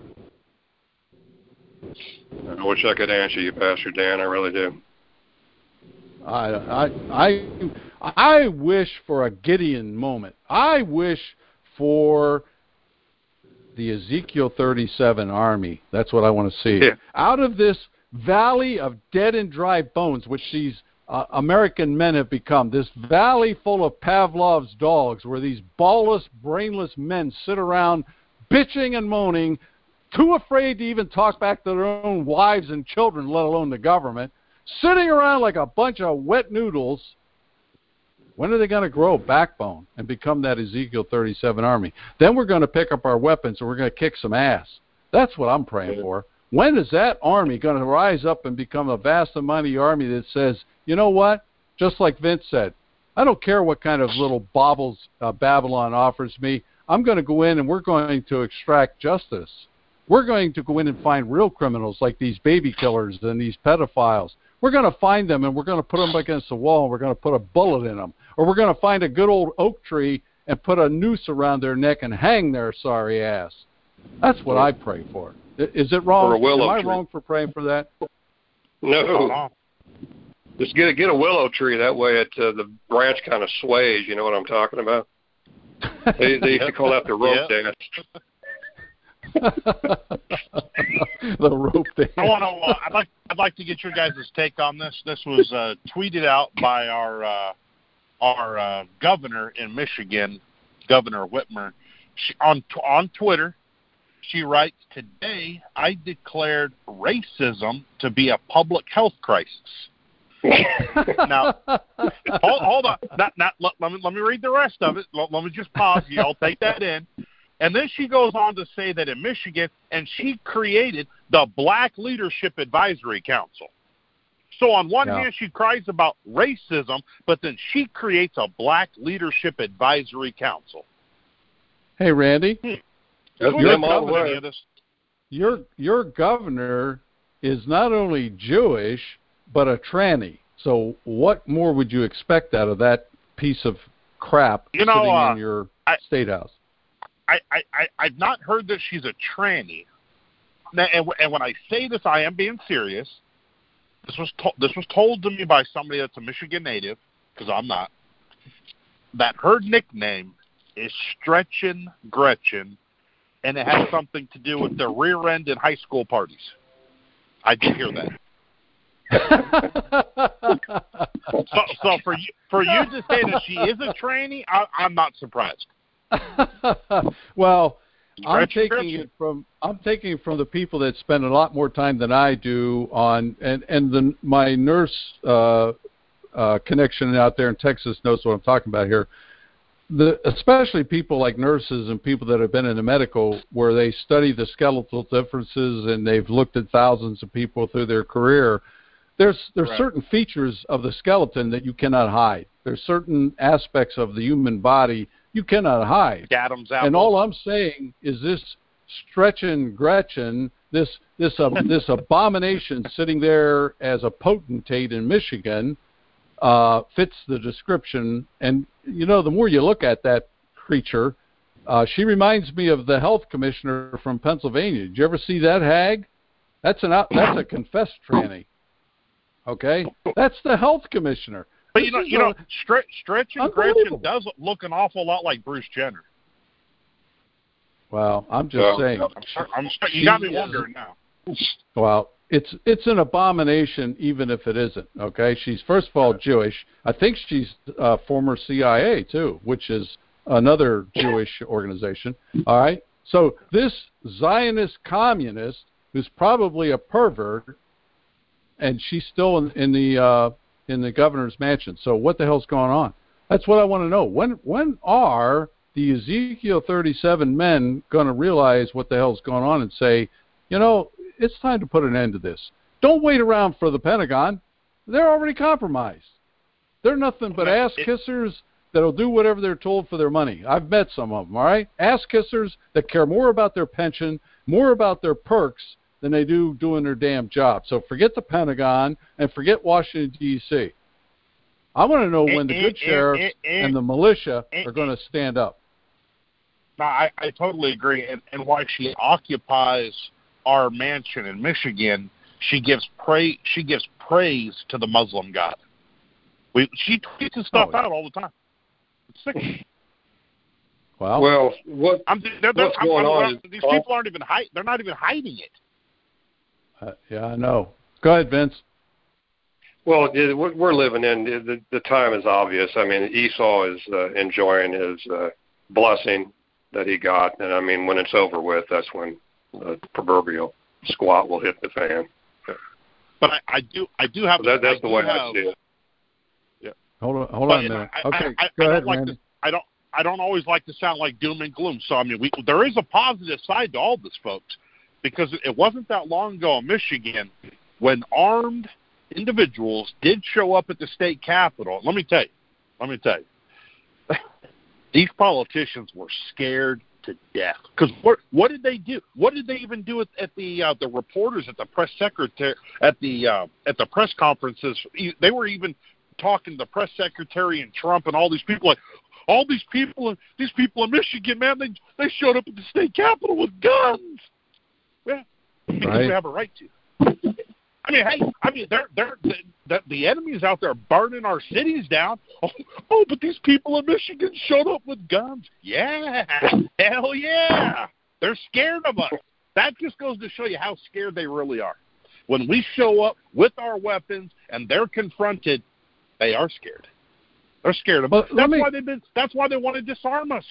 I wish I could answer you, Pastor Dan. I really do. I, I, I, I wish for a Gideon moment. I wish for the Ezekiel thirty-seven army. That's what I want to see. Yeah. Out of this valley of dead and dry bones, which these uh, American men have become, this valley full of Pavlov's dogs, where these ballless, brainless men sit around bitching and moaning, too afraid to even talk back to their own wives and children, let alone the government, sitting around like a bunch of wet noodles. When are they going to grow a backbone and become that Ezekiel thirty-seven army? Then we're going to pick up our weapons and we're going to kick some ass. That's what I'm praying for. When is that army going to rise up and become a vast and mighty army that says, you know what, just like Vince said, I don't care what kind of little baubles uh, Babylon offers me. I'm going to go in and we're going to extract justice. We're going to go in and find real criminals like these baby killers and these pedophiles. We're going to find them and we're going to put them against the wall and we're going to put a bullet in them. Or we're going to find a good old oak tree and put a noose around their neck and hang their sorry ass. That's what I pray for. Is it wrong? Or a willow Am I tree. wrong for praying for that? No. Just get a, get a willow tree. That way it, uh, the branch kind of sways. You know what I'm talking about? They, they used to call that the rope Yeah. dance. The rope dance. I want to. Uh, I'd like. I'd like to get your guys' take on this. This was uh, tweeted out by our uh, our uh, governor in Michigan, Governor Whitmer, she, on on Twitter. She writes, "Today I declared racism to be a public health crisis." Now, hold, hold on. Not, not, let, let, me, let me read the rest of it. Let, let me just pause. Y'all take that in. And then she goes on to say that in Michigan, and she created the Black Leadership Advisory Council. So on one Yeah. hand, she cries about racism, but then she creates a Black Leadership Advisory Council. Hey, Randy, That's Who's them the all the governor way. of this? your your governor is not only Jewish, but a tranny. So what more would you expect out of that piece of crap You know, sitting uh, in your I- state house? I, I, I, I've not heard that she's a tranny. Now, and, and when I say this, I am being serious. This was to, this was told to me by somebody that's a Michigan native, because I'm not, that her nickname is Stretchin' Gretchen, and it has something to do with the rear end in high school parties. I did hear that. So, so for you, for you to say that she is a tranny, I, I'm not surprised. Well, I'm Gretchen, taking Gretchen. it from I'm taking it from the people that spend a lot more time than I do on and and the my nurse uh, uh, connection out there in Texas knows what I'm talking about here. The especially people like nurses and people that have been in the medical where they study the skeletal differences and they've looked at thousands of people through their career. There's there's Right. certain features of the skeleton that you cannot hide. There's certain aspects of the human body you cannot hide. Adam's apple. And all I'm saying is this Stretchin' Gretchen, this this uh, this abomination sitting there as a potentate in Michigan, uh, fits the description. And you know, the more you look at that creature, uh, she reminds me of the health commissioner from Pennsylvania. Did you ever see that hag? That's an out, that's a confessed tranny. Okay, that's the health commissioner. But This you know, is you know, a- Stretch, Stretch and Gretchen Unbelievable. does look an awful lot like Bruce Jenner. Well, I'm just Well, saying. I'm, start- I'm start- you got me She is- wondering now. Well, it's it's an abomination, even if it isn't. Okay, she's first of all Jewish. I think she's uh, former C I A too, which is another Jewish organization. All right, so this Zionist communist, who's probably a pervert, and she's still in, in the uh, in the governor's mansion. So what the hell's going on? That's what I want to know. When when are the Ezekiel thirty-seven men going to realize what the hell's going on and say, you know, it's time to put an end to this? Don't wait around for the Pentagon. They're already compromised. They're nothing but ass kissers that'll do whatever they're told for their money. I've met some of them, all right? Ass kissers that care more about their pension, more about their perks than they do doing their damn job. So forget the Pentagon and forget Washington, D C I want to know when the good sheriff and the militia are going to stand up. No, I, I totally agree. And, and while she occupies our mansion in Michigan, she gives praise. She gives praise to the Muslim God. We she tweets this stuff oh, out all the time. It's sick. Well, well, what I'm, they're, they're, what's I'm, going I'm, on? These Is, people aren't even hide, They're not even hiding it. Uh, yeah, I know. Go ahead, Vince. Well, what we're living in, the, the time is obvious. I mean, Esau is uh, enjoying his uh, blessing that he got, and I mean, when it's over with, that's when the proverbial squat will hit the fan. But I, I do, I do have. That, that's I the way have, I see it. Yeah. Hold on, hold but, on a minute. I, okay, I, I, go I ahead, like Randy. to, I don't. I don't always like to sound like doom and gloom. So I mean, we, there is a positive side to all this, folks, because it wasn't that long ago in Michigan when armed individuals did show up at the state capitol. Let me tell you, let me tell you, these politicians were scared to death. Because what what did they do? What did they even do at, at the uh, the reporters at the press secretary at the uh, at the press conferences? They were even talking to the press secretary and Trump and all these people like. All these people, these people in Michigan, man, they they showed up at the state capitol with guns. Yeah, because right. we have a right to. I mean, hey, I mean, they're they're the, the enemy's out there burning our cities down. Oh, oh, but these people in Michigan showed up with guns. Yeah, hell yeah, they're scared of us. That just goes to show you how scared they really are. When we show up with our weapons and they're confronted, they are scared. They're scared of us. That's me, why they've been. That's why they want to disarm us.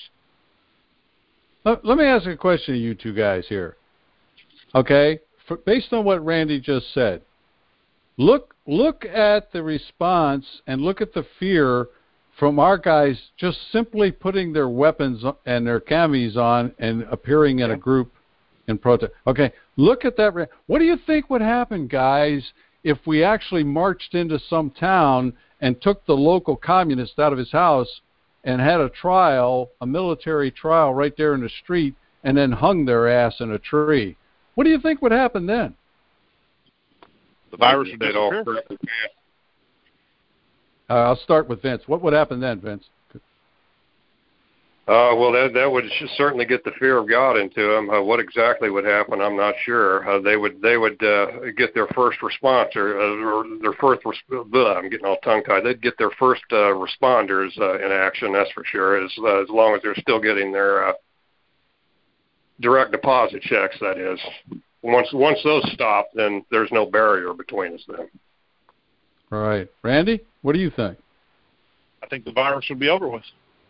Let, let me ask a question to you two guys here. Okay, For, based on what Randy just said, look look at the response and look at the fear from our guys just simply putting their weapons and their camis on and appearing in yeah. a group in protest. Okay, look at that. What do you think would happen, guys, if we actually marched into some town and took the local communist out of his house and had a trial, a military trial right there in the street, and then hung their ass in a tree? What do you think would happen then? The virus would disappear. Uh, I'll start with Vince. What would happen then, Vince? Uh, well, that that would certainly get the fear of God into them. Uh, what exactly would happen, I'm not sure. Uh, they would they would uh, get their first response, or, uh, or their first. Blah, I'm getting all tongue-tied. They'd get their first uh, responders uh, in action. That's for sure. As uh, as long as they're still getting their uh, direct deposit checks, that is. Once once those stop, then there's no barrier between us then. All right, Randy, what do you think? I think the virus would be over with.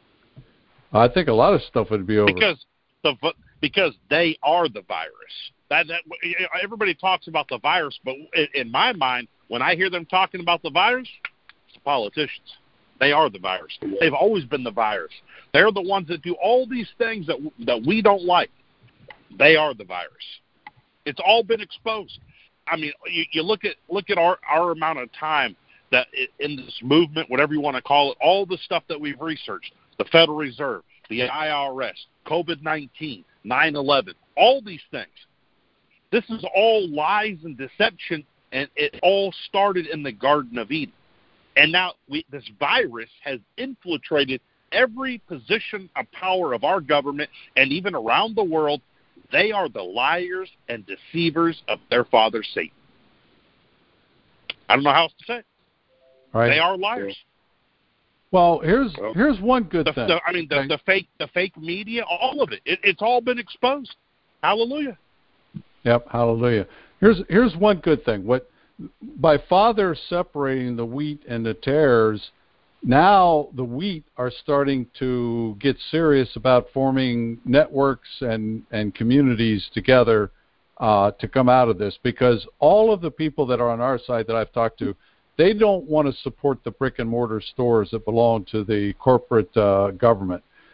I think a lot of stuff would be over. Because the because they are the virus. That, that everybody talks about the virus, but in my mind, when I hear them talking about the virus, it's the politicians. They are the virus. They've always been the virus. They're the ones that do all these things that that we don't like. They are the virus. It's all been exposed. I mean, you, you look at look at our, our amount of time that in this movement, whatever you want to call it, all the stuff that we've researched. The Federal Reserve, the I R S, COVID nineteen, nine eleven, all these things. This is all lies and deception, and it all started in the Garden of Eden. And now we, this virus has infiltrated every position of power of our government and even around the world. They are the liars and deceivers of their father, Satan. I don't know how else to say it. Right. They are liars. Well, here's here's one good the, thing. The, I mean, the, the fake the fake media, all of it. it. It's all been exposed. Hallelujah. Yep, hallelujah. Here's here's one good thing. What by Father separating the wheat and the tares, now the wheat are starting to get serious about forming networks and, and communities together uh, to come out of this, because all of the people that are on our side that I've talked to, they don't want to support the brick and mortar stores that belong to the corporate uh, government.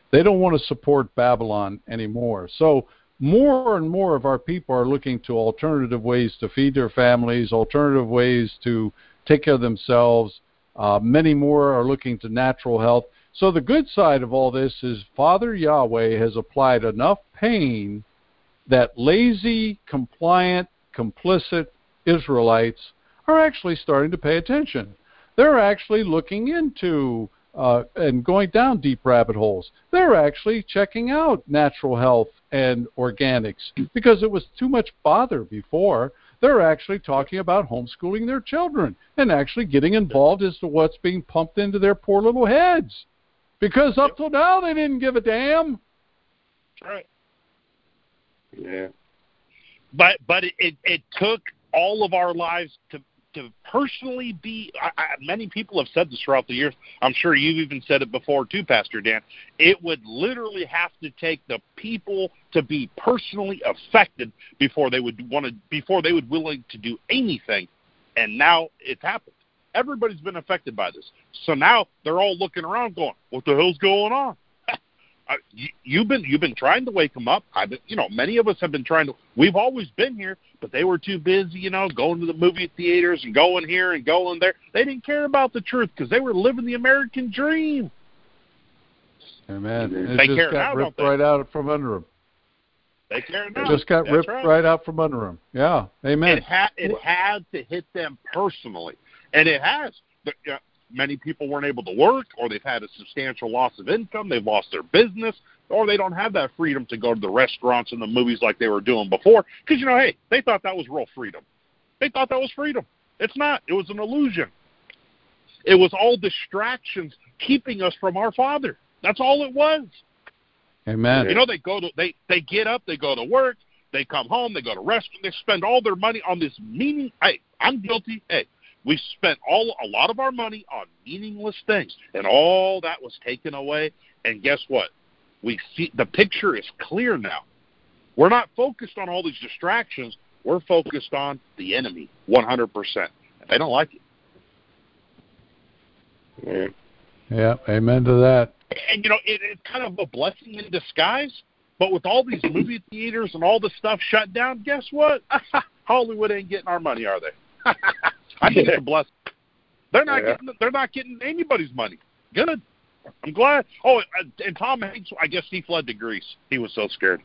They don't want to support Babylon anymore. So more and more of our people are looking to alternative ways to feed their families, alternative ways to take care of themselves. Uh, many more are looking to natural health. So the good side of all this is Father Yahweh has applied enough pain that lazy, compliant, complicit Israelites are actually starting to pay attention. They're actually looking into uh, and going down deep rabbit holes. They're actually checking out natural health and organics because it was too much bother before. They're actually talking about homeschooling their children and actually getting involved as to what's being pumped into their poor little heads. Because up till now, they didn't give a damn. That's right. Yeah. But but it, it, it took all of our lives to to personally be. I, I, many people have said this throughout the years. I'm sure you've even said it before too, Pastor Dan. It would literally have to take the people to be personally affected before they would want to before they would willing to do anything. And now it's happened. Everybody's been affected by this. So now they're all looking around going, what the hell's going on? I, you, you've been you've been trying to wake them up. I've been, you know, many of us have been trying to. We've always been here, but they were too busy, you know, going to the movie theaters and going here and going there. They didn't care about the truth because they were living the American dream. Amen. It They just care got now, ripped don't they? right out from under them. They care now. It just got That's ripped right. right out from under them. Yeah. Amen. It had it had to hit them personally, and it has. But, uh, many people weren't able to work, or they've had a substantial loss of income. They've lost their business, or they don't have that freedom to go to the restaurants and the movies like they were doing before. Because, you know, hey, they thought that was real freedom. They thought that was freedom. It's not. It was an illusion. It was all distractions keeping us from our Father. That's all it was. Amen. You know, they go to they they get up, they go to work, they come home, they go to restaurant, they spend all their money on this meaning. Hey, I'm guilty. Hey, we spent all a lot of our money on meaningless things, and all that was taken away. And guess what? We see the picture is clear now. We're not focused on all these distractions. We're focused on the enemy, one hundred percent. They don't like it. Yeah. Yeah. Amen to that. And, you know, it, it's kind of a blessing in disguise. But with all these movie theaters and all the stuff shut down, guess what? Hollywood ain't getting our money, are they? I think it's a blessing. They're not Yeah. getting. They're not getting anybody's money. Good. I'm glad. Oh, and Tom Hanks. I guess he fled to Greece. He was so scared.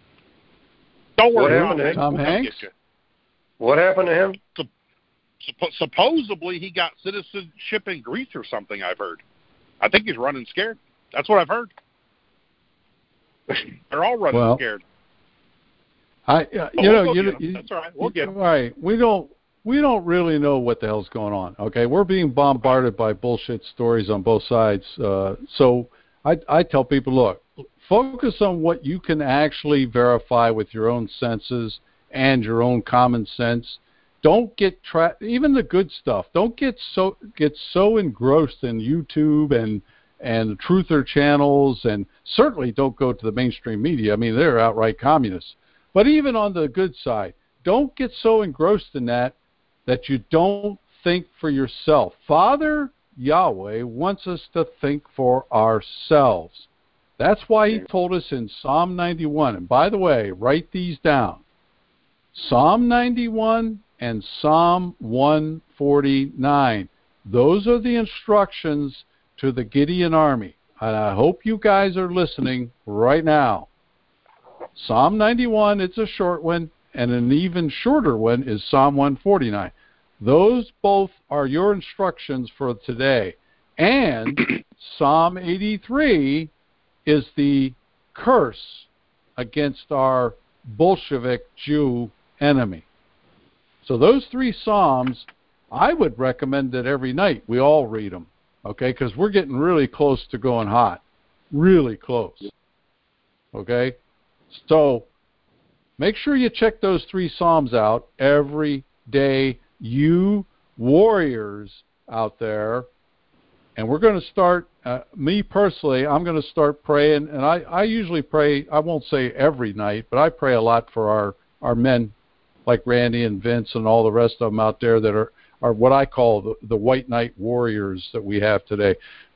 Don't What worry, happened to him? Tom We'll come Hanks? get you. What happened to him? Suppo- supposedly he got citizenship in Greece or something. I've heard. I think he's running scared. That's what I've heard. They're all running Well, scared. I, uh, But you we'll know, go you, get 'em. you, That's all right. We'll get 'em. all right. We don't, we don't really know what the hell's going on. Okay, we're being bombarded by bullshit stories on both sides. Uh, so I, I tell people, look, focus on what you can actually verify with your own senses and your own common sense. Don't get tra- even the good stuff. Don't get so get so engrossed in YouTube and and the truther channels, and certainly don't go to the mainstream media. I mean, they're outright communists. But even on the good side, don't get so engrossed in that that you don't think for yourself. Father Yahweh wants us to think for ourselves. That's why he told us in Psalm ninety-one. And by the way, write these down. Psalm ninety-one and Psalm one forty-nine. Those are the instructions to the Gideon army. And I hope you guys are listening right now. Psalm ninety-one, it's a short one, and an even shorter one is Psalm one forty-nine. Those both are your instructions for today. And Psalm eighty-three is the curse against our Bolshevik Jew enemy. So those three Psalms, I would recommend that every night we all read them, okay, because we're getting really close to going hot, really close, okay? So make sure you check those three Psalms out every day, you warriors out there. And we're going to start, uh, me personally, I'm going to start praying, and I, I usually pray, I won't say every night, but I pray a lot for our, our men like Randy and Vince and all the rest of them out there that are, are what I call the, the white knight warriors that we have today.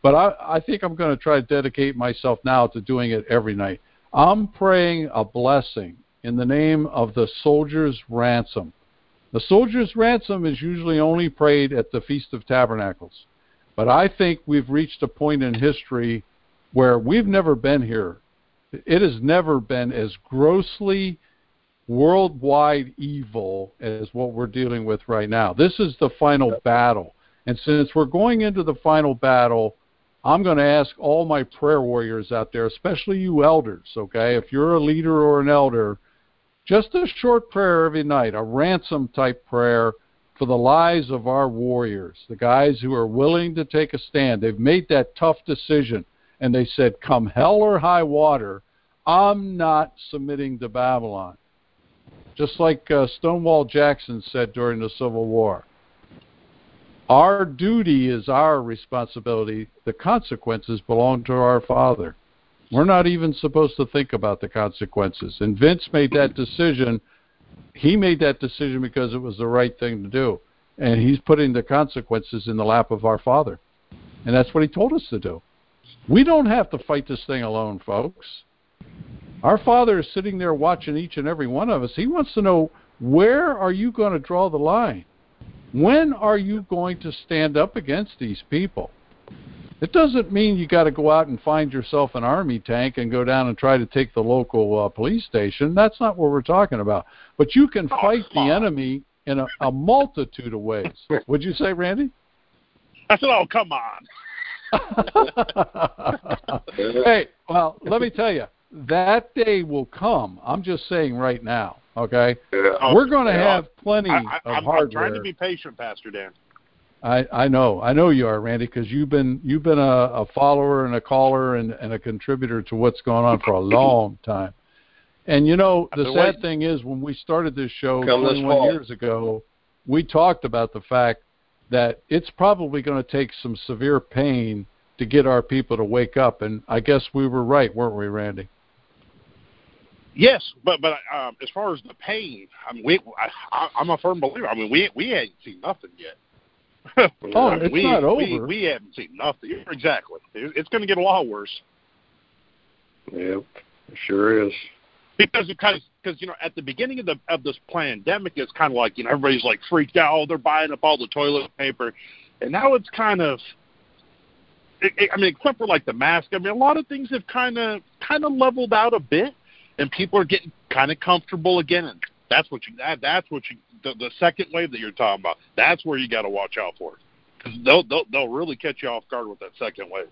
But I, I think I'm going to try to dedicate myself now to doing it every night. I'm praying a blessing in the name of the soldier's ransom. The soldier's ransom is usually only prayed at the Feast of Tabernacles. But I think we've reached a point in history where we've never been here. It has never been as grossly worldwide evil as what we're dealing with right now. This is the final battle. And since we're going into the final battle, I'm going to ask all my prayer warriors out there, especially you elders, okay? If you're a leader or an elder, just a short prayer every night, a ransom-type prayer for the lives of our warriors, the guys who are willing to take a stand. They've made that tough decision, and they said, come hell or high water, I'm not submitting to Babylon. Just like uh, Stonewall Jackson said during the Civil War. Our duty is our responsibility. The consequences belong to our Father. We're not even supposed to think about the consequences. And Vince made that decision. He made that decision because it was the right thing to do. And he's putting the consequences in the lap of our Father. And that's what he told us to do. We don't have to fight this thing alone, folks. Our Father is sitting there watching each and every one of us. He wants to know, where are you going to draw the line? When are you going to stand up against these people? It doesn't mean you got to go out and find yourself an army tank and go down and try to take the local uh, police station. That's not what we're talking about. But you can fight the enemy in a, a multitude of ways. Would you say, Randy? I said, oh, come on. Hey, well, let me tell you, that day will come. I'm just saying right now, okay? Yeah. We're going to Yeah. have plenty I, I, of I'm, hardware. I'm trying to be patient, Pastor Dan. I, I know, I know you are, Randy, because you've been you've been a, a follower and a caller and, and a contributor to what's going on for a long time. And you know, the sad waiting. thing is, when we started this show Come this twenty-one fall. years ago, we talked about the fact that it's probably going to take some severe pain to get our people to wake up. And I guess we were right, weren't we, Randy? Yes, but but um, as far as the pain, I mean, we, I, I'm a firm believer. I mean, we we ain't seen nothing yet. Oh, I mean, it's we, not over. We, we haven't seen nothing. Exactly. It, it's going to get a lot worse. Yep, it sure is. Because it kind of, because you know, at the beginning of the of this pandemic, it's kind of like, you know, everybody's like freaked out. Oh, they're buying up all the toilet paper, and now it's kind of. It, it, I mean, except for like the mask. I mean, a lot of things have kind of kind of leveled out a bit, and people are getting kind of comfortable again. And that's what you. That, that's what you. The, the second wave that you're talking about. That's where you got to watch out for, because they'll, they'll they'll really catch you off guard with that second wave.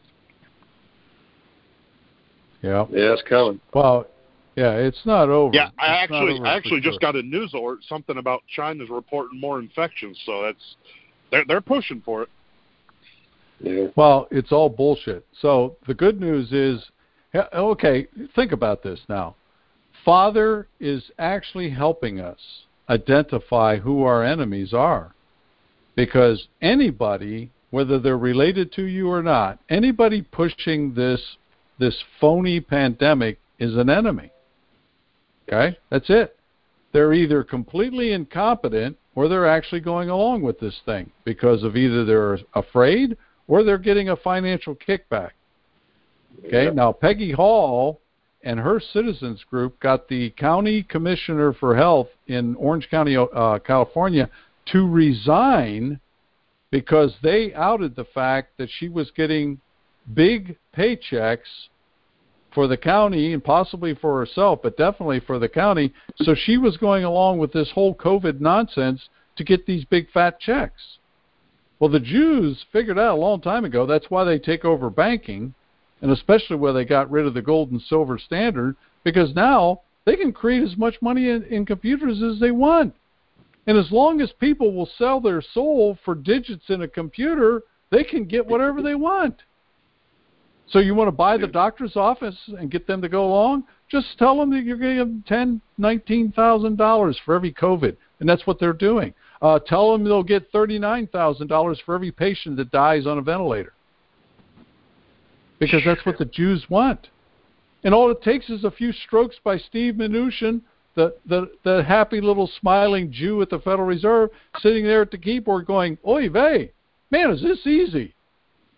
Yeah. Yeah, it's coming. Well, yeah, it's not over. Yeah, I It's not actually over I actually for just sure. got a news alert, something about China's reporting more infections, so that's they're they're pushing for it. Yeah. Well, it's all bullshit. So the good news is, yeah, okay, think about this now. Father is actually helping us identify who our enemies are. Because anybody, whether they're related to you or not, anybody pushing this this phony pandemic is an enemy. Okay? That's it. They're either completely incompetent or they're actually going along with this thing because of either they're afraid or they're getting a financial kickback. Okay? Yeah. Now, Peggy Hall and her citizens group got the county commissioner for health in Orange County, uh, California, to resign because they outed the fact that she was getting big paychecks for the county and possibly for herself, but definitely for the county. So she was going along with this whole COVID nonsense to get these big fat checks. Well, the Jews figured out a long time ago that's why they take over banking, and especially where they got rid of the gold and silver standard, because now they can create as much money in, in computers as they want. And as long as people will sell their soul for digits in a computer, they can get whatever they want. So you want to buy the doctor's office and get them to go along? Just tell them that you're going to give them ten thousand dollars, nineteen thousand dollars for every COVID, and that's what they're doing. Uh, tell them they'll get thirty-nine thousand dollars for every patient that dies on a ventilator. Because that's what the Jews want. And all it takes is a few strokes by Steve Mnuchin, the, the, the happy little smiling Jew at the Federal Reserve, sitting there at the keyboard going, oy vey, man, is this easy?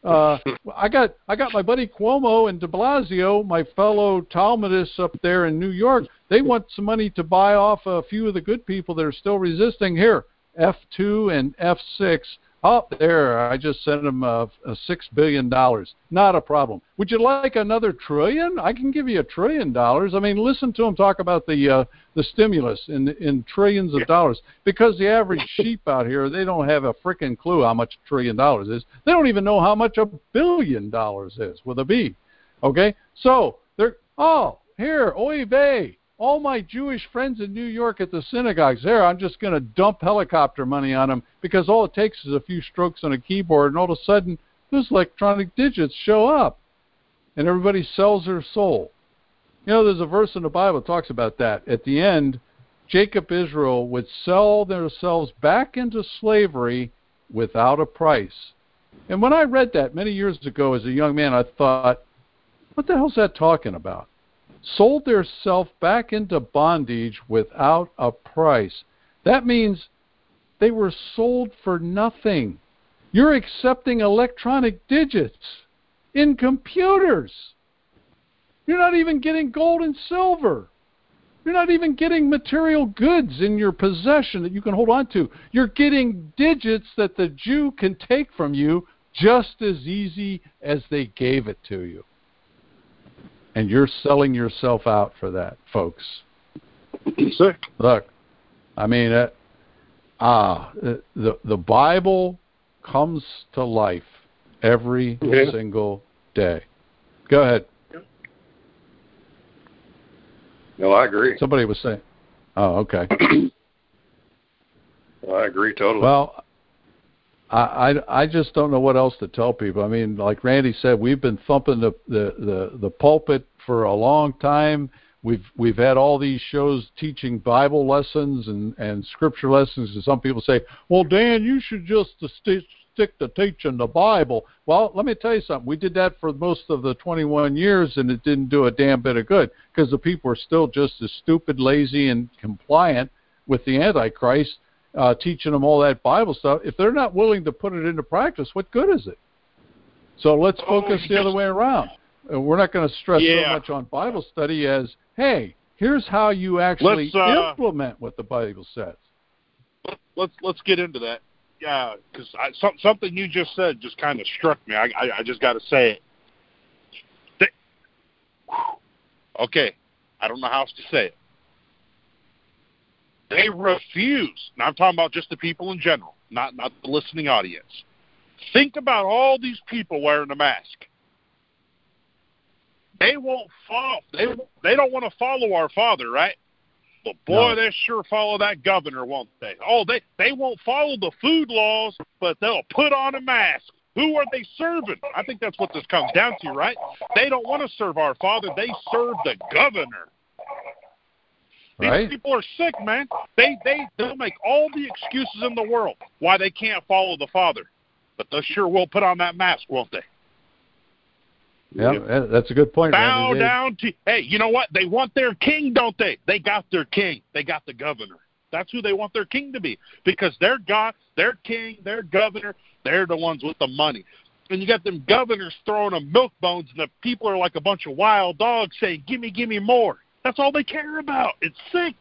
Uh, I got I got my buddy Cuomo and de Blasio, my fellow Talmudists up there in New York. They want some money to buy off a few of the good people that are still resisting. Here, F two and F six. Up oh, there, I just sent them a, a six billion dollars. Not a problem. Would you like another trillion? I can give you a trillion dollars. I mean, listen to them talk about the uh, the stimulus in in trillions of dollars. Because the average sheep out here, they don't have a freaking clue how much a trillion dollars is. They don't even know how much a billion dollars is with a B. Okay, so they're oh here, oy vey. All my Jewish friends in New York at the synagogues, there, I'm just going to dump helicopter money on them because all it takes is a few strokes on a keyboard, and all of a sudden, those electronic digits show up, and everybody sells their soul. You know, there's a verse in the Bible that talks about that. At the end, Jacob Israel would sell themselves back into slavery without a price. And when I read that many years ago as a young man, I thought, what the hell's that talking about? Sold their self back into bondage without a price. That means they were sold for nothing. You're accepting electronic digits in computers. You're not even getting gold and silver. You're not even getting material goods in your possession that you can hold on to. You're getting digits that the Jew can take from you just as easy as they gave it to you. And you're selling yourself out for that, folks. Sick. Look, I mean, uh, ah, the the Bible comes to life every yeah. single day. Go ahead. No, I agree. Somebody was saying. Oh, okay. I agree totally. Well, I, I, I just don't know what else to tell people. I mean, like Randy said, we've been thumping the, the, the, the pulpit for a long time. We've we've had all these shows teaching Bible lessons and, and scripture lessons. And some people say, well, Dan, you should just st- stick to teaching the Bible. Well, let me tell you something. We did that for most of the twenty-one years, and it didn't do a damn bit of good because the people are still just as stupid, lazy, and compliant with the Antichrist. Uh, teaching them all that Bible stuff. If they're not willing to put it into practice, what good is it? So let's focus oh, the other way around. Uh, we're not going to stress yeah. so much on Bible study as, hey, here's how you actually uh, implement what the Bible says. Let's let's get into that. Yeah, because some, something you just said just kind of struck me. I I, I just got to say it. They, okay, I don't know how else to say it. They refuse. Now I'm talking about just the people in general, not not the listening audience. Think about all these people wearing a mask. They won't follow. They they don't want to follow our Father, right? But boy, no. They sure follow that governor, won't they? Oh, they they won't follow the food laws, but they'll put on a mask. Who are they serving? I think that's what this comes down to, right? They don't want to serve our Father. They serve the governor. These right. people are sick, man. They, they, they'll make all the excuses in the world why they can't follow the Father. But they sure will put on that mask, won't they? Yeah, yeah. That's a good point. Bow Randy. down to, hey, you know what? They want their king, don't they? They got their king. They got the governor. That's who they want their king to be. Because their God, their king, their governor, they're the ones with the money. And you got them governors throwing them milk bones, and the people are like a bunch of wild dogs saying, gimme, gimme more. That's all they care about. It's sick.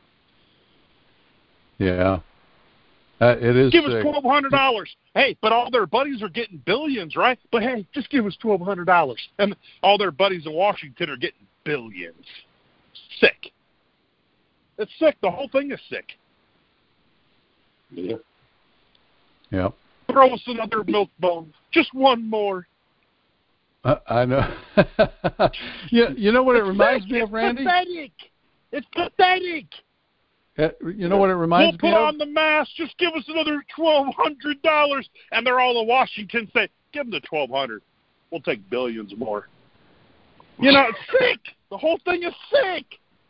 Yeah. Uh, it is Give sick. us twelve hundred dollars. Hey, but all their buddies are getting billions, right? But, hey, just give us twelve hundred dollars. And all their buddies in Washington are getting billions. Sick. It's sick. The whole thing is sick. Yeah. Yep. Throw us another milk bone. Just one more. Uh, I know. you, you know what it reminds me of, Randy? It's pathetic. It's pathetic. Uh, you know what it reminds we'll me of? We'll put on the mask. Just give us another twelve hundred dollars. And they're all in Washington say, give them the twelve hundred dollars. We'll take billions more. You know, it's sick. The whole thing is sick.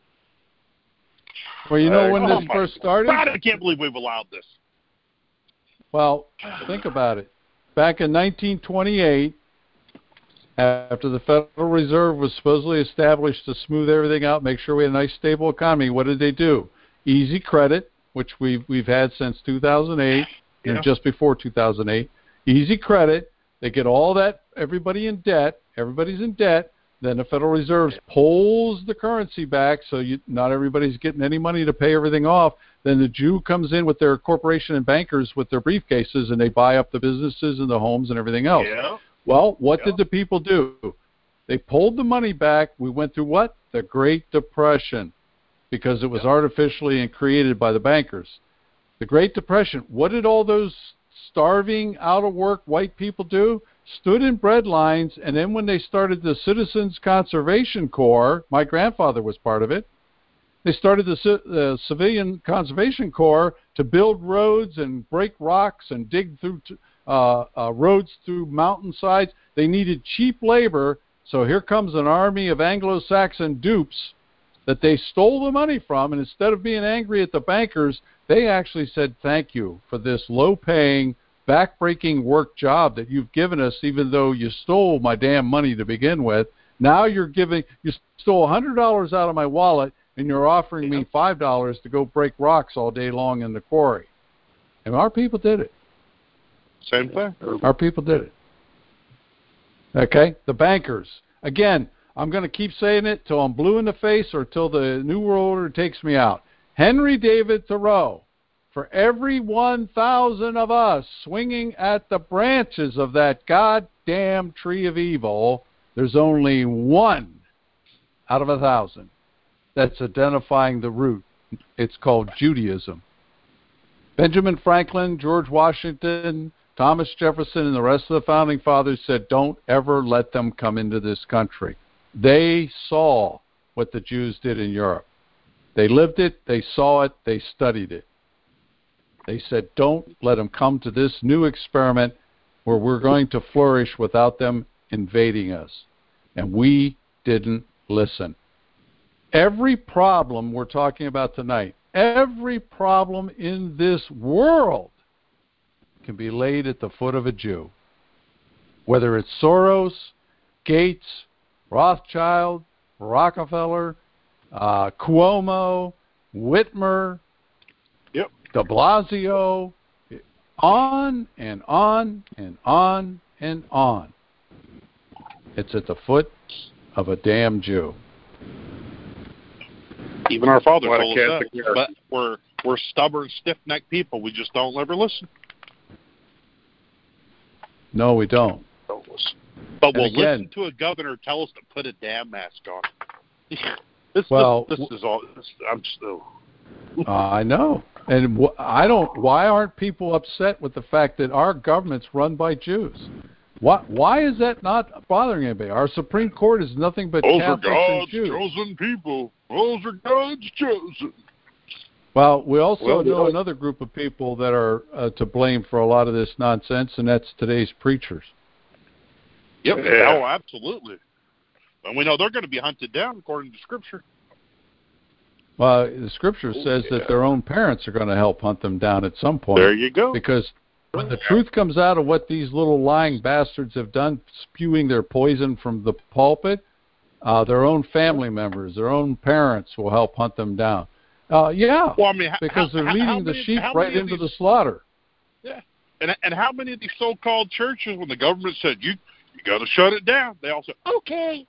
Well, you know when oh this first started? God, I can't believe we've allowed this. Well, think about it. Back in nineteen twenty-eight, after the Federal Reserve was supposedly established to smooth everything out, make sure we had a nice, stable economy, what did they do? Easy credit, which we've, we've had since two thousand eight, yeah. and just before two thousand eight. Easy credit, They get all that, everybody in debt, everybody's in debt. Then the Federal Reserve pulls the currency back, so you, not everybody's getting any money to pay everything off. Then the Jew comes in with their corporation and bankers with their briefcases, and they buy up the businesses and the homes and everything else. Yeah. Well, what Yeah. did the people do? They pulled the money back. We went through what? The Great Depression, because it was Yeah. artificially and created by the bankers. The Great Depression, what did all those starving, out-of-work white people do? Stood in bread lines, and then when they started the Citizens Conservation Corps, my grandfather was part of it, they started the, the Civilian Conservation Corps to build roads and break rocks and dig through t- uh, uh, roads through mountainsides. They needed cheap labor, so here comes an army of Anglo-Saxon dupes that they stole the money from, and instead of being angry at the bankers, they actually said, thank you for this low-paying, back-breaking work job that you've given us, even though you stole my damn money to begin with. Now you're giving, you stole one hundred dollars out of my wallet, and you're offering me five dollars to go break rocks all day long in the quarry. And our people did it. Same thing. Our people did it. Okay? The bankers. Again, I'm going to keep saying it till I'm blue in the face or till the New World Order takes me out. Henry David Thoreau, for every one thousand of us swinging at the branches of that goddamn tree of evil, there's only one out of a thousand that's identifying the root. It's called Judaism. Benjamin Franklin, George Washington, Thomas Jefferson, and the rest of the Founding Fathers said, don't ever let them come into this country. They saw what the Jews did in Europe. They lived it, they saw it, they studied it. They said, don't let them come to this new experiment where we're going to flourish without them invading us. And we didn't listen. Every problem we're talking about tonight, every problem in this world can be laid at the foot of a Jew. Whether it's Soros, Gates, Rothschild, Rockefeller, uh, Cuomo, Whitmer, Yep. de Blasio, on and on and on and on. It's at the foot of a damn Jew. Even our father What a told us Catholic that. But we're we're stubborn, stiff-necked people. We just don't ever listen. No, we don't. But we'll And again- listen to a governor tell us to put a damn mask on. this, Well, this, this is all. This, I'm so. Uh, I know. And wh- I don't. Why aren't people upset with the fact that our government's run by Jews? Why, why is that not bothering anybody? Our Supreme Court is nothing but Those are Catholics and God's Jews. chosen people. Those are God's chosen. Well, we also Well, know you know- another group of people that are uh, to blame for a lot of this nonsense, and that's today's preachers. Yep. Yeah. Oh, absolutely. And we know they're going to be hunted down according to Scripture. Well, the Scripture Oh, says yeah. that their own parents are going to help hunt them down at some point. There you go. Because when the truth comes out of what these little lying bastards have done, spewing their poison from the pulpit, uh, their own family members, their own parents will help hunt them down. Uh, yeah, Well, I mean, h- because how, they're how- leading how the many- sheep how right many of into these- the slaughter. Yeah, and and how many of these so-called churches, when the government said you you got to shut it down, they all said okay.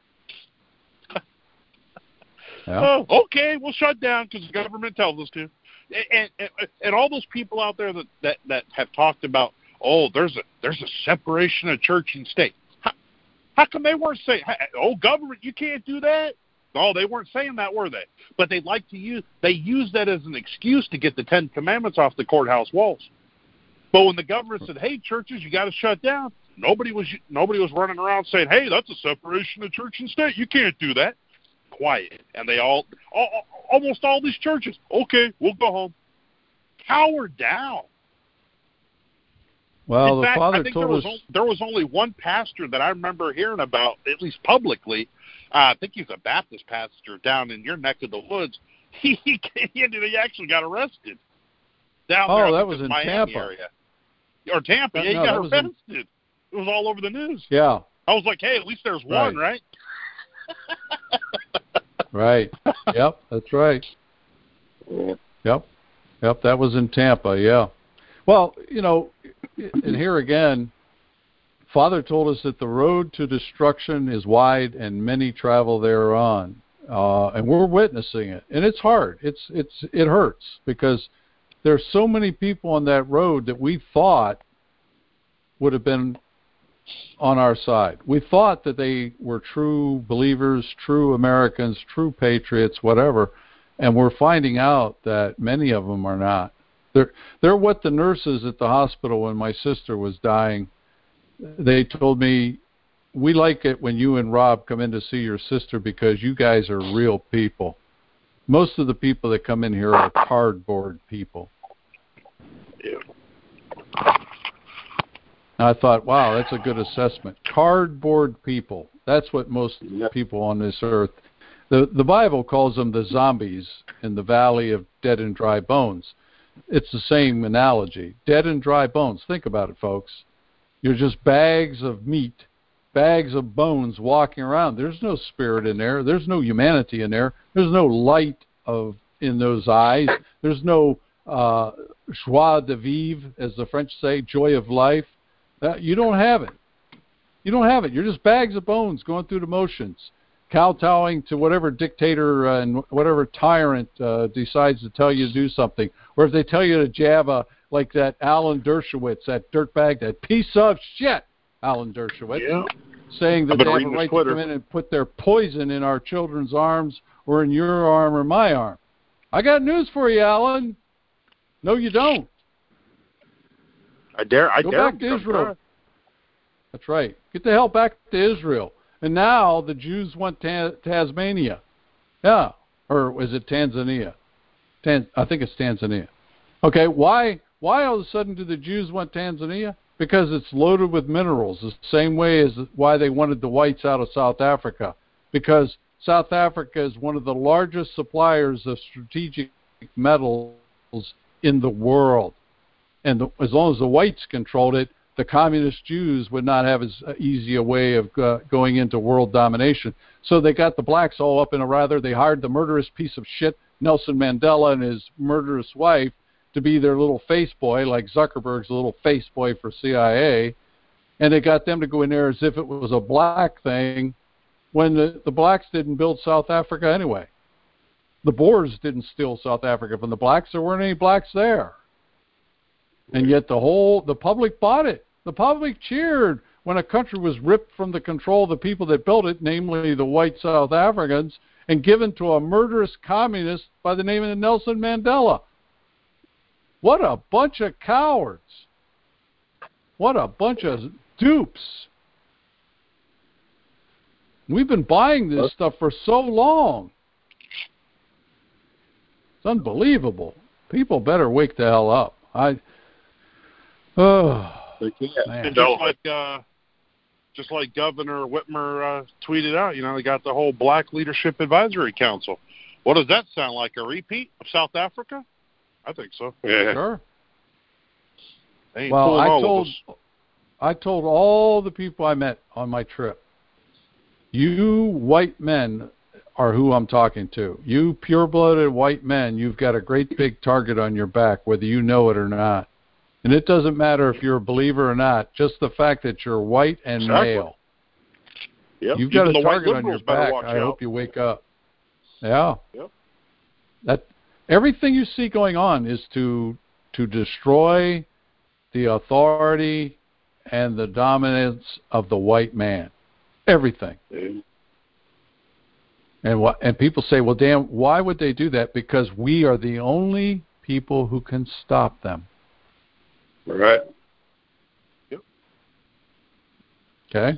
Yeah. Oh, okay, we'll shut down because the government tells us to. And, and and all those people out there that, that, that have talked about, oh, there's a there's a separation of church and state. How, how come they weren't saying, oh, government, you can't do that? No, they weren't saying that, were they? But they like to use they use that as an excuse to get the Ten Commandments off the courthouse walls. But when the government said, hey, churches, you got to shut down, nobody was nobody was running around saying, hey, that's a separation of church and state. You can't do that. Quiet. And they all, all almost all these churches, okay, we'll go home. Cower down. Well, In the fact, Father I think there told was, us. on, there was only one pastor that I remember hearing about, at least publicly. Uh, I think he's a Baptist pastor down in your neck of the woods. He he, he actually got arrested down Oh, there. I that think was it's in Miami Tampa. area. Or Tampa. That- yeah, he no, got that was in- arrested. It was all over the news. Yeah, I was like, hey, at least there's one, right? right. Yep, that's right. Yeah. Yep, yep. That was in Tampa. Yeah. Well, you know, and here again, Father told us that the road to destruction is wide and many travel thereon. Uh, and we're witnessing it. And it's hard. It's it's it hurts because there's so many people on that road that we thought would have been on our side. We thought that they were true believers, true Americans, true patriots, whatever, and we're finding out that many of them are not. They're, they're what the nurses at the hospital when my sister was dying, they told me, we like it when you and Rob come in to see your sister because you guys are real people. Most of the people that come in here are cardboard people. Yeah. I thought, wow, that's a good assessment. Cardboard people. That's what most Yep. people on this earth. The the Bible calls them the zombies in the valley of dead and dry bones. It's the same analogy. Dead and dry bones. Think about it, folks. You're just bags of meat, bags of bones walking around. There's no spirit in there. There's no humanity in there. There's no light of in those eyes. There's no uh, joie de vivre, as the French say, joy of life. Uh, you don't have it. You don't have it. You're just bags of bones going through the motions, kowtowing to whatever dictator uh, and whatever tyrant uh, decides to tell you to do something. Or if they tell you to jab a, like that Alan Dershowitz, that dirtbag, that piece of shit, Alan Dershowitz, Yeah. saying that I've been they have a reading his right Twitter. to come in and put their poison in our children's arms or in your arm or my arm. I got news for you, Alan. No, you don't. I dare. I Go dare back to him Israel. sometime. That's right. Get the hell back to Israel. And now the Jews want ta- Tasmania. Yeah. Or is it Tanzania? Tan- I think it's Tanzania. Okay, why why all of a sudden do the Jews want Tanzania? Because it's loaded with minerals, the same way as why they wanted the whites out of South Africa. Because South Africa is one of the largest suppliers of strategic metals in the world. And the, as long as the whites controlled it, the communist Jews would not have as easy a way of uh, going into world domination. So they got the blacks all up in a rather. They hired the murderous piece of shit, Nelson Mandela, and his murderous wife to be their little face boy, like Zuckerberg's little face boy for C I A. And they got them to go in there as if it was a black thing when the, the blacks didn't build South Africa anyway. The Boers didn't steal South Africa from the blacks. There weren't any blacks there. And yet the whole, the public bought it. The public cheered when a country was ripped from the control of the people that built it, namely the white South Africans, and given to a murderous communist by the name of Nelson Mandela. What a bunch of cowards. What a bunch of dupes. We've been buying this stuff for so long. It's unbelievable. People better wake the hell up. I... Oh, They can't. man. And just like uh, just like Governor Whitmer uh, tweeted out, you know, they got the whole Black Leadership Advisory Council. What does that sound like? A repeat of South Africa? I think so. Yeah. Sure. They ain't Well, fooling I all told of us. I told all the people I met on my trip, you white men are who I'm talking to. You pure-blooded white men, you've got a great big target on your back, whether you know it or not. And it doesn't matter if you're a believer or not, just the fact that you're white and Exactly. male. Yep. You've got Even a the white target on your liberals better back. watch I out. hope you wake up. Yeah. Yep. That everything you see going on is to to destroy the authority and the dominance of the white man. Everything. Yeah. And what and people say, well, damn, why would they do that? Because we are the only people who can stop them. Right. Okay?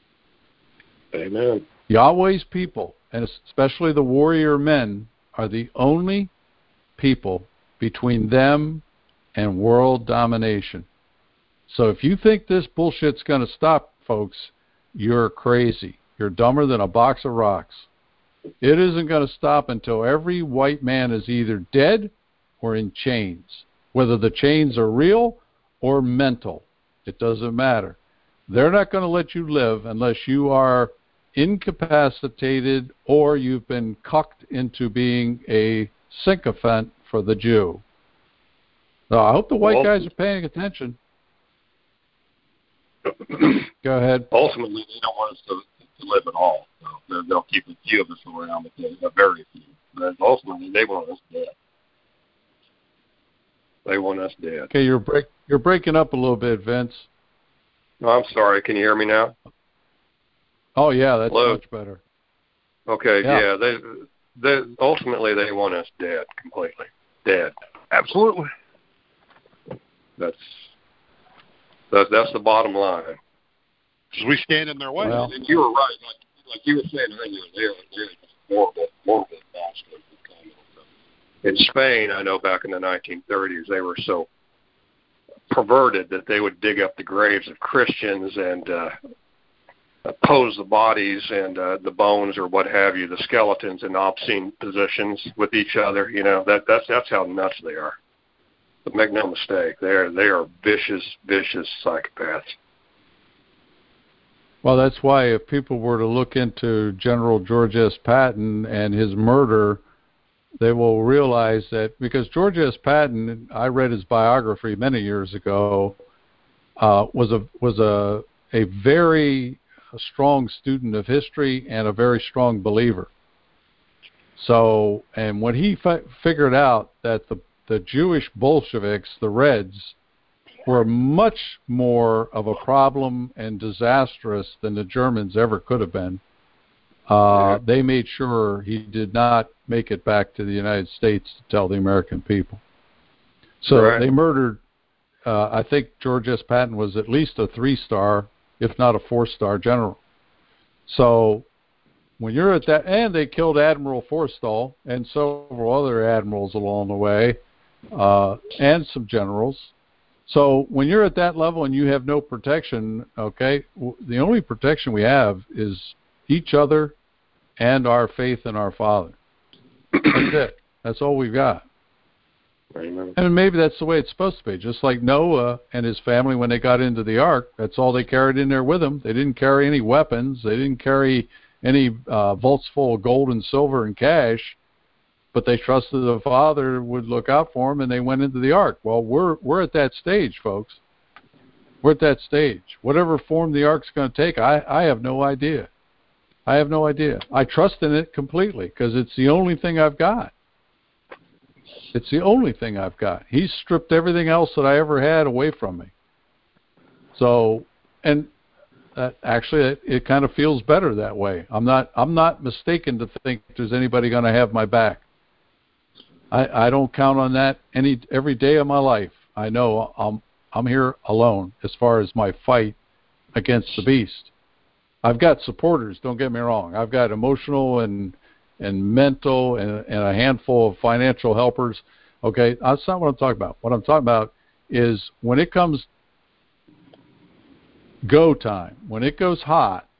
Amen. Yahweh's people, and especially the warrior men, are the only people between them and world domination. So if you think this bullshit's going to stop, folks, you're crazy. You're dumber than a box of rocks. It isn't going to stop until every white man is either dead or in chains. Whether the chains are real or mental, it doesn't matter. They're not going to let you live unless you are incapacitated or you've been cucked into being a sycophant for the Jew. So I hope the white Well, guys are paying attention. Go ahead. Ultimately, they don't want us to, to live at all. So they'll keep a few of us around, but they, a very few. But ultimately, they want us dead. They want us dead. Okay, you're break you're breaking up a little bit, Vince. No, I'm sorry. Can you hear me now? Oh yeah, that's Hello? much better. Okay, yeah. yeah. They, they ultimately they want us dead, completely dead. Absolutely. That's that, that's the bottom line. Because we stand in their way. Well, And you were right, like like you were saying earlier. They're they're just horrible, horrible bastards. In Spain, I know back in the nineteen thirties, they were so perverted that they would dig up the graves of Christians and uh, pose the bodies and uh, the bones or what have you, the skeletons in obscene positions with each other. You know, that that's that's how nuts they are. But make no mistake, they are they are vicious, vicious psychopaths. Well, that's why if people were to look into General George S. Patton and his murder, they will realize that because George S. Patton, I read his biography many years ago, uh, was a was a a very strong student of history and a very strong believer. So, and when he fi- figured out that the the Jewish Bolsheviks, the Reds, were much more of a problem and disastrous than the Germans ever could have been, uh, they made sure he did not make it back to the United States to tell the American people. So Right. they murdered, uh, I think George S. Patton was at least a three-star, if not a four-star general. So when you're at that, and they killed Admiral Forstall and several other admirals along the way, uh, and some generals. So when you're at that level and you have no protection, okay, w- the only protection we have is each other and our faith in our Father. That's it. That's all we've got. Amen. And maybe that's the way it's supposed to be. Just like Noah and his family when they got into the ark, that's all they carried in there with them. They didn't carry any weapons. They didn't carry any uh, vaults full of gold and silver and cash. But they trusted the Father would look out for them, and they went into the ark. Well, we're we're at that stage, folks. We're at that stage. Whatever form the ark's going to take, I, I have no idea. I have no idea. I trust in it completely because it's the only thing I've got. It's the only thing I've got. He's stripped everything else that I ever had away from me. So, and uh, actually, it, it kind of feels better that way. I'm not I'm not mistaken to think there's anybody going to have my back. I, I don't count on that any every day of my life. I know I'm I'm here alone as far as my fight against the beast. I've got supporters, don't get me wrong. I've got emotional and and mental and, and a handful of financial helpers. Okay, that's not what I'm talking about. What I'm talking about is when it comes go time, when it goes hot,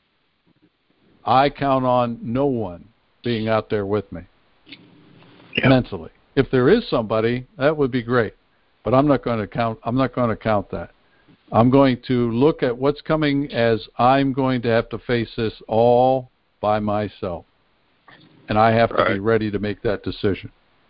I count on no one being out there with me. Yep. Mentally. If there is somebody, that would be great. But I'm not going to count I'm not going to count that. I'm going to look at what's coming as I'm going to have to face this all by myself. And I have right. to be ready to make that decision.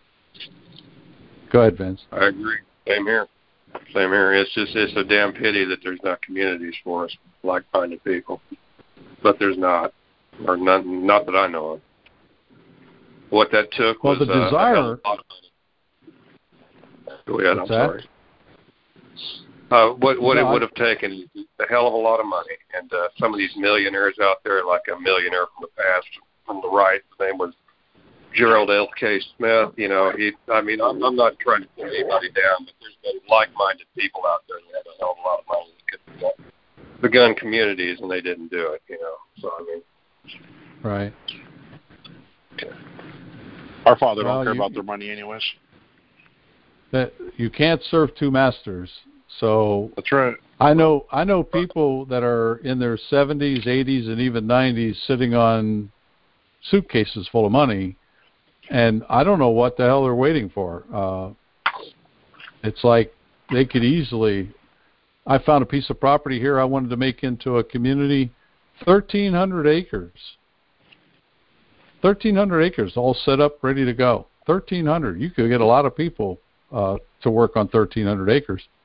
Go ahead, Vince. I agree. Same here. Same here. It's just it's a damn pity that there's not communities for us, like-minded people. But there's not, or not, not that I know of. What that took well, was the uh, desire. a hell of a lot of money. Go ahead. What's I'm that? sorry. Uh, what what no, it would I, have taken is a hell of a lot of money, and uh, some of these millionaires out there, like a millionaire from the past, from the right, his name was Gerald L. K. Smith. You know, he. I mean, I'm, I'm not trying to put anybody down, but there's been like-minded people out there that had a hell of a lot of money that could have begun communities, and they didn't do it. You know, so I mean, right. Our Father well, don't care you, about their money anyways. That you can't serve two masters. So that's right. I know I know people that are in their seventies, eighties, and even nineties sitting on suitcases full of money, and I don't know what the hell they're waiting for. Uh, it's like they could easily. I found a piece of property here I wanted to make into a community, thirteen hundred acres. thirteen hundred acres, all set up, ready to go. thirteen hundred. You could get a lot of people uh, to work on thirteen hundred acres.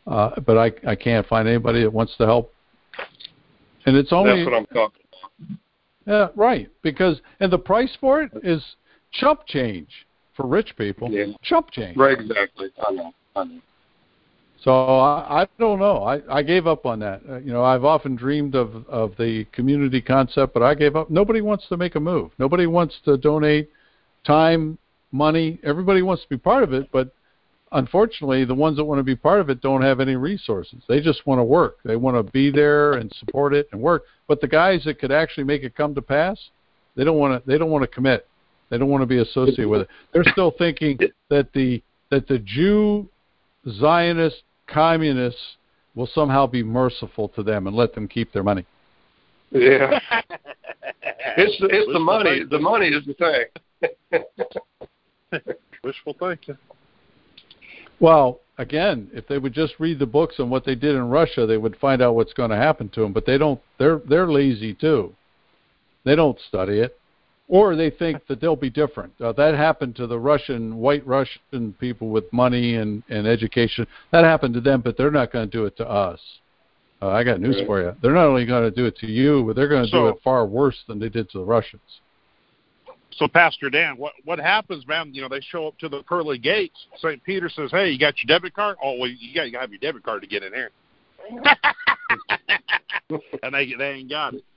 uh, but I I can't find anybody that wants to help. And it's only that's what I'm talking about. Yeah, right. Because and the price for it is chump change for rich people. Yeah. Chump change. Right, exactly. I know. I know. So I, I don't know. I, I gave up on that. Uh, you know, I've often dreamed of, of the community concept, but I gave up. Nobody wants to make a move. Nobody wants to donate time, money. Everybody wants to be part of it, but unfortunately, the ones that want to be part of it don't have any resources. They just want to work. They want to be there and support it and work. But the guys that could actually make it come to pass, they don't want to. They don't want to commit. They don't want to be associated with it. They're still thinking that the that the Jew, Zionist, communists will somehow be merciful to them and let them keep their money. Yeah, it's it's the money. The money is the thing. Wishful thinking. Well, again, if they would just read the books on what they did in Russia, they would find out what's going to happen to them. But they don't. They're they're lazy too. They don't study it, or they think that they'll be different. Uh, that happened to the Russian, white Russian people with money and, and education. That happened to them, but they're not going to do it to us. Uh, I got news for you. They're not only going to do it to you, but they're going to So, do it far worse than they did to the Russians. So, Pastor Dan, what what happens, man? You know, they show up to the pearly gates. Saint Peter says, "Hey, you got your debit card? Oh, well, you got to have your debit card to get in here." And they they ain't got it.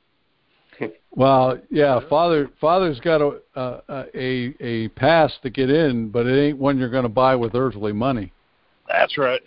Well, yeah, father father's got a a a, a pass to get in, but it ain't one you're going to buy with earthly money. That's right.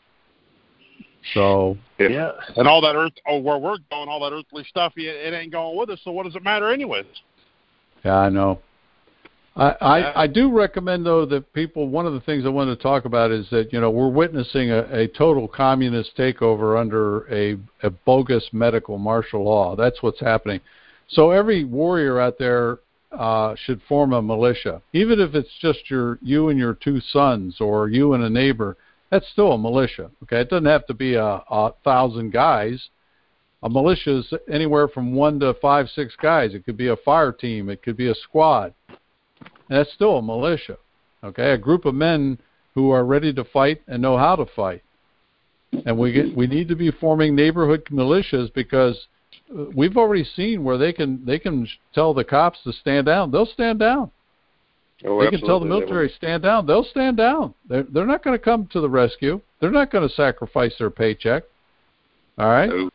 So yeah, and all that earth, oh, where we're going, all that earthly stuff, it, it ain't going with us. So what does it matter, anyways? Yeah, I know. I, I, I do recommend, though, that people, one of the things I want to talk about is that, you know, we're witnessing a, a total communist takeover under a, a bogus medical martial law. That's what's happening. So every warrior out there uh, should form a militia. Even if it's just your you and your two sons or you and a neighbor, that's still a militia. Okay, it doesn't have to be a, a thousand guys. A militia is anywhere from one to five, six guys. It could be a fire team. It could be a squad. And that's still a militia. Okay, a group of men who are ready to fight and know how to fight. And we get, we need to be forming neighborhood militias because we've already seen where they can they can tell the cops to stand down. They'll stand down. Oh, they can tell the military stand down. They'll stand down. They're, they're not going to come to the rescue. They're not going to sacrifice their paycheck. All right? No.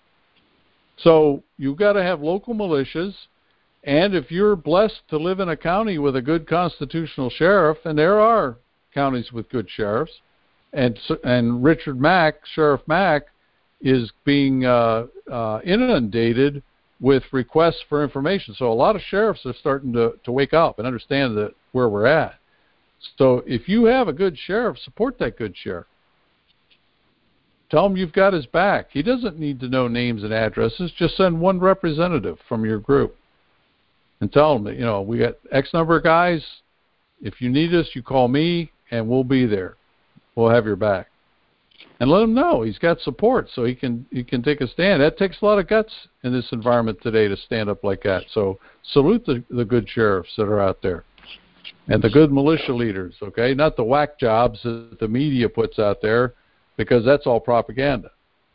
So you've got to have local militias, and if you're blessed to live in a county with a good constitutional sheriff, and there are counties with good sheriffs, and and Richard Mack, Sheriff Mack, is being uh, uh, inundated with requests for information. So a lot of sheriffs are starting to, to wake up and understand that where we're at. So if you have a good sheriff, support that good sheriff. Tell him you've got his back. He doesn't need to know names and addresses. Just send one representative from your group and tell him that, you know, we got X number of guys. If you need us, you call me, and we'll be there. We'll have your back. And let him know he's got support so he can he can take a stand. That takes a lot of guts in this environment today to stand up like that. So salute the, the good sheriffs that are out there and the good militia leaders, okay? Not the whack jobs that the media puts out there, because that's all propaganda.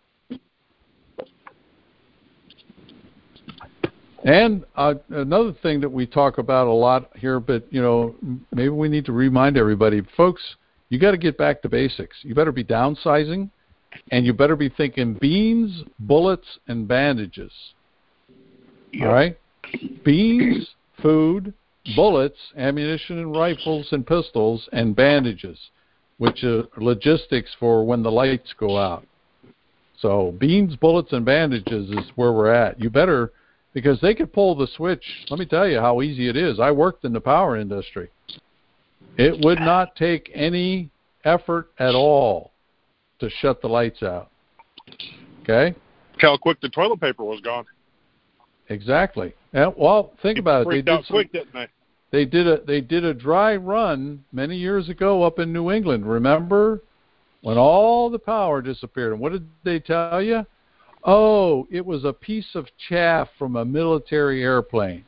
And uh, another thing that we talk about a lot here, but, you know, maybe we need to remind everybody, folks, you got to get back to basics. You better be downsizing, and you better be thinking beans, bullets, and bandages. Yep. All right? Beans, food, bullets, ammunition and rifles and pistols, and bandages, which are logistics for when the lights go out. So beans, bullets, and bandages is where we're at. You better, because they could pull the switch. Let me tell you how easy it is. I worked in the power industry. It would not take any effort at all to shut the lights out. Okay? How quick the toilet paper was gone. Exactly. And, well, think about it. They did out some, quick, didn't they? They did a they did a dry run many years ago up in New England. Remember when all the power disappeared? And what did they tell you? Oh, it was a piece of chaff from a military airplane.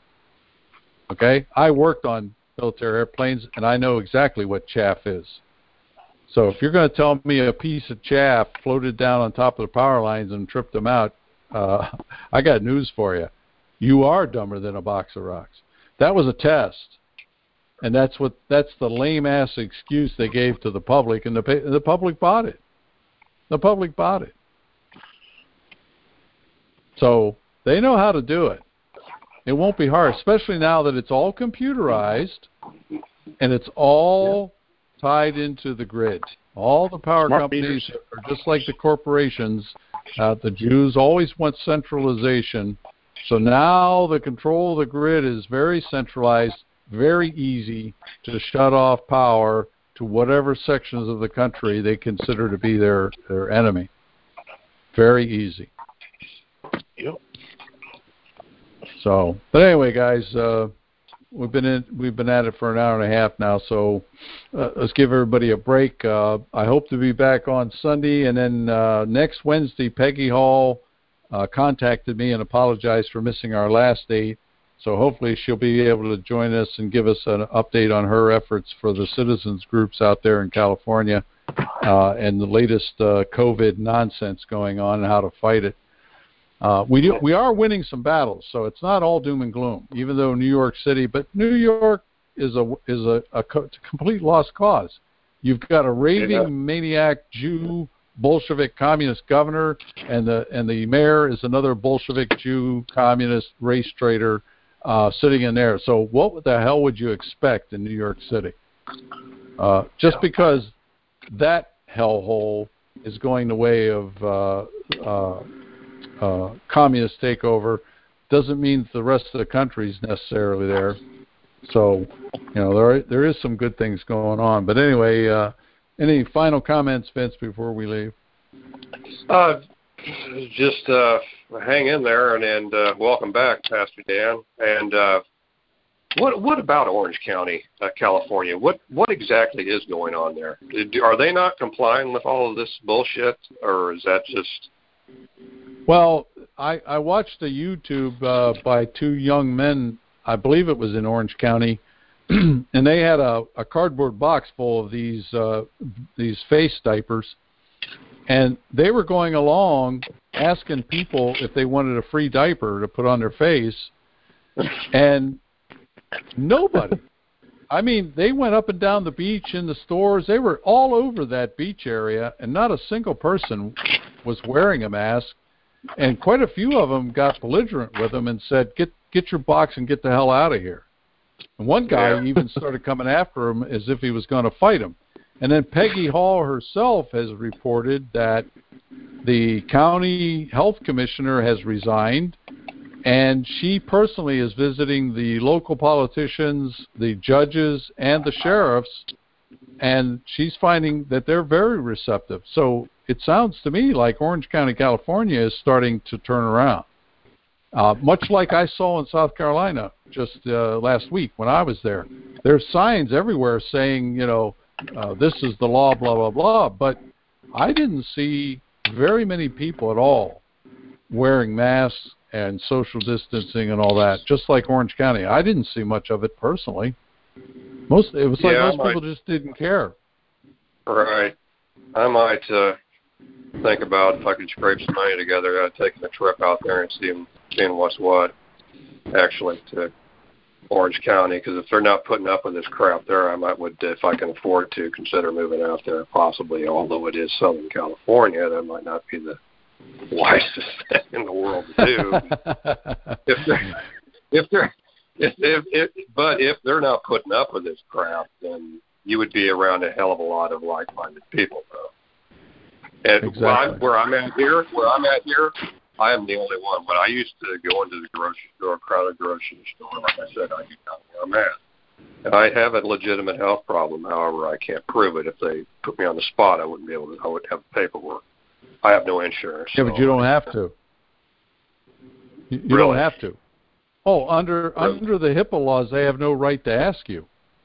Okay, I worked on military airplanes, and I know exactly what chaff is. So if you're going to tell me a piece of chaff floated down on top of the power lines and tripped them out, uh, I got news for you. You are dumber than a box of rocks. That was a test, and that's what that's the lame-ass excuse they gave to the public, and the the public bought it. The public bought it. So they know how to do it. It won't be hard, especially now that it's all computerized and it's all yeah. tied into the grid. All the power Smart companies meters. Are just like the corporations. Uh, the Jews always want centralization. So now the control of the grid is very centralized, very easy to shut off power to whatever sections of the country they consider to be their, their enemy. Very easy. Yep. So, but anyway, guys, uh, we've been in, we've been at it for an hour and a half now. So uh, let's give everybody a break. Uh, I hope to be back on Sunday, and then uh, next Wednesday, Peggy Hall uh, contacted me and apologized for missing our last date. So hopefully she'll be able to join us and give us an update on her efforts for the citizens groups out there in California uh, and the latest uh, COVID nonsense going on and how to fight it. Uh, we do, we are winning some battles, so it's not all doom and gloom. Even though New York City, but New York is a is a, a, co- a complete lost cause. You've got a raving yeah. maniac Jew, Bolshevik communist governor, and the and the mayor is another Bolshevik Jew communist race traitor uh, sitting in there. So what the hell would you expect in New York City? Uh, just because that hellhole is going the way of uh, uh, Uh, communist takeover doesn't mean the rest of the country is necessarily there. So, you know, there are, there is some good things going on. But anyway, uh, any final comments, Vince, before we leave? Uh, just uh, hang in there and, and uh, welcome back, Pastor Dan. And uh, what what about Orange County, uh, California? What what exactly is going on there? Are they not complying with all of this bullshit, or is that just... Well, I, I watched a YouTube uh, by two young men, I believe it was in Orange County, and they had a, a cardboard box full of these uh, these face diapers, and they were going along asking people if they wanted a free diaper to put on their face, and nobody. I mean, they went up and down the beach in the stores. They were all over that beach area, and not a single person was wearing a mask. And quite a few of them got belligerent with them and said, get get your box and get the hell out of here. And one guy yeah. even started coming after him as if he was going to fight him. And then Peggy Hall herself has reported that the county health commissioner has resigned, and she personally is visiting the local politicians, the judges, and the sheriffs, and she's finding that they're very receptive. So it sounds to me like Orange County, California is starting to turn around, uh, much like I saw in South Carolina just uh, last week when I was there. There's signs everywhere saying, you know, uh, this is the law, blah, blah, blah, but I didn't see very many people at all wearing masks and social distancing and all that, just like Orange County. I didn't see much of it personally. Most It was like yeah, most might, people just didn't care. Right. I might... Uh... think about if I could scrape some money together, uh, taking a trip out there and seeing seeing what's what, actually, to Orange County. Because if they're not putting up with this crap there, I might would, if I can afford to, consider moving out there. Possibly, although it is Southern California, that might not be the wisest thing in the world to do. if they're, if they're, if, if, if, but if they're not putting up with this crap, then you would be around a hell of a lot of like-minded people, though. And exactly. where, I'm, where I'm at here, where I'm at here, I am the only one. But I used to go into the grocery store, crowded grocery store. Like I said, I do not where I'm at. And I have a legitimate health problem. However, I can't prove it. If they put me on the spot, I wouldn't be able to. I would have paperwork. I have no insurance. Yeah, so. but you don't have to. You, you really? don't have to. Oh, under really? under the HIPAA laws, they have no right to ask you.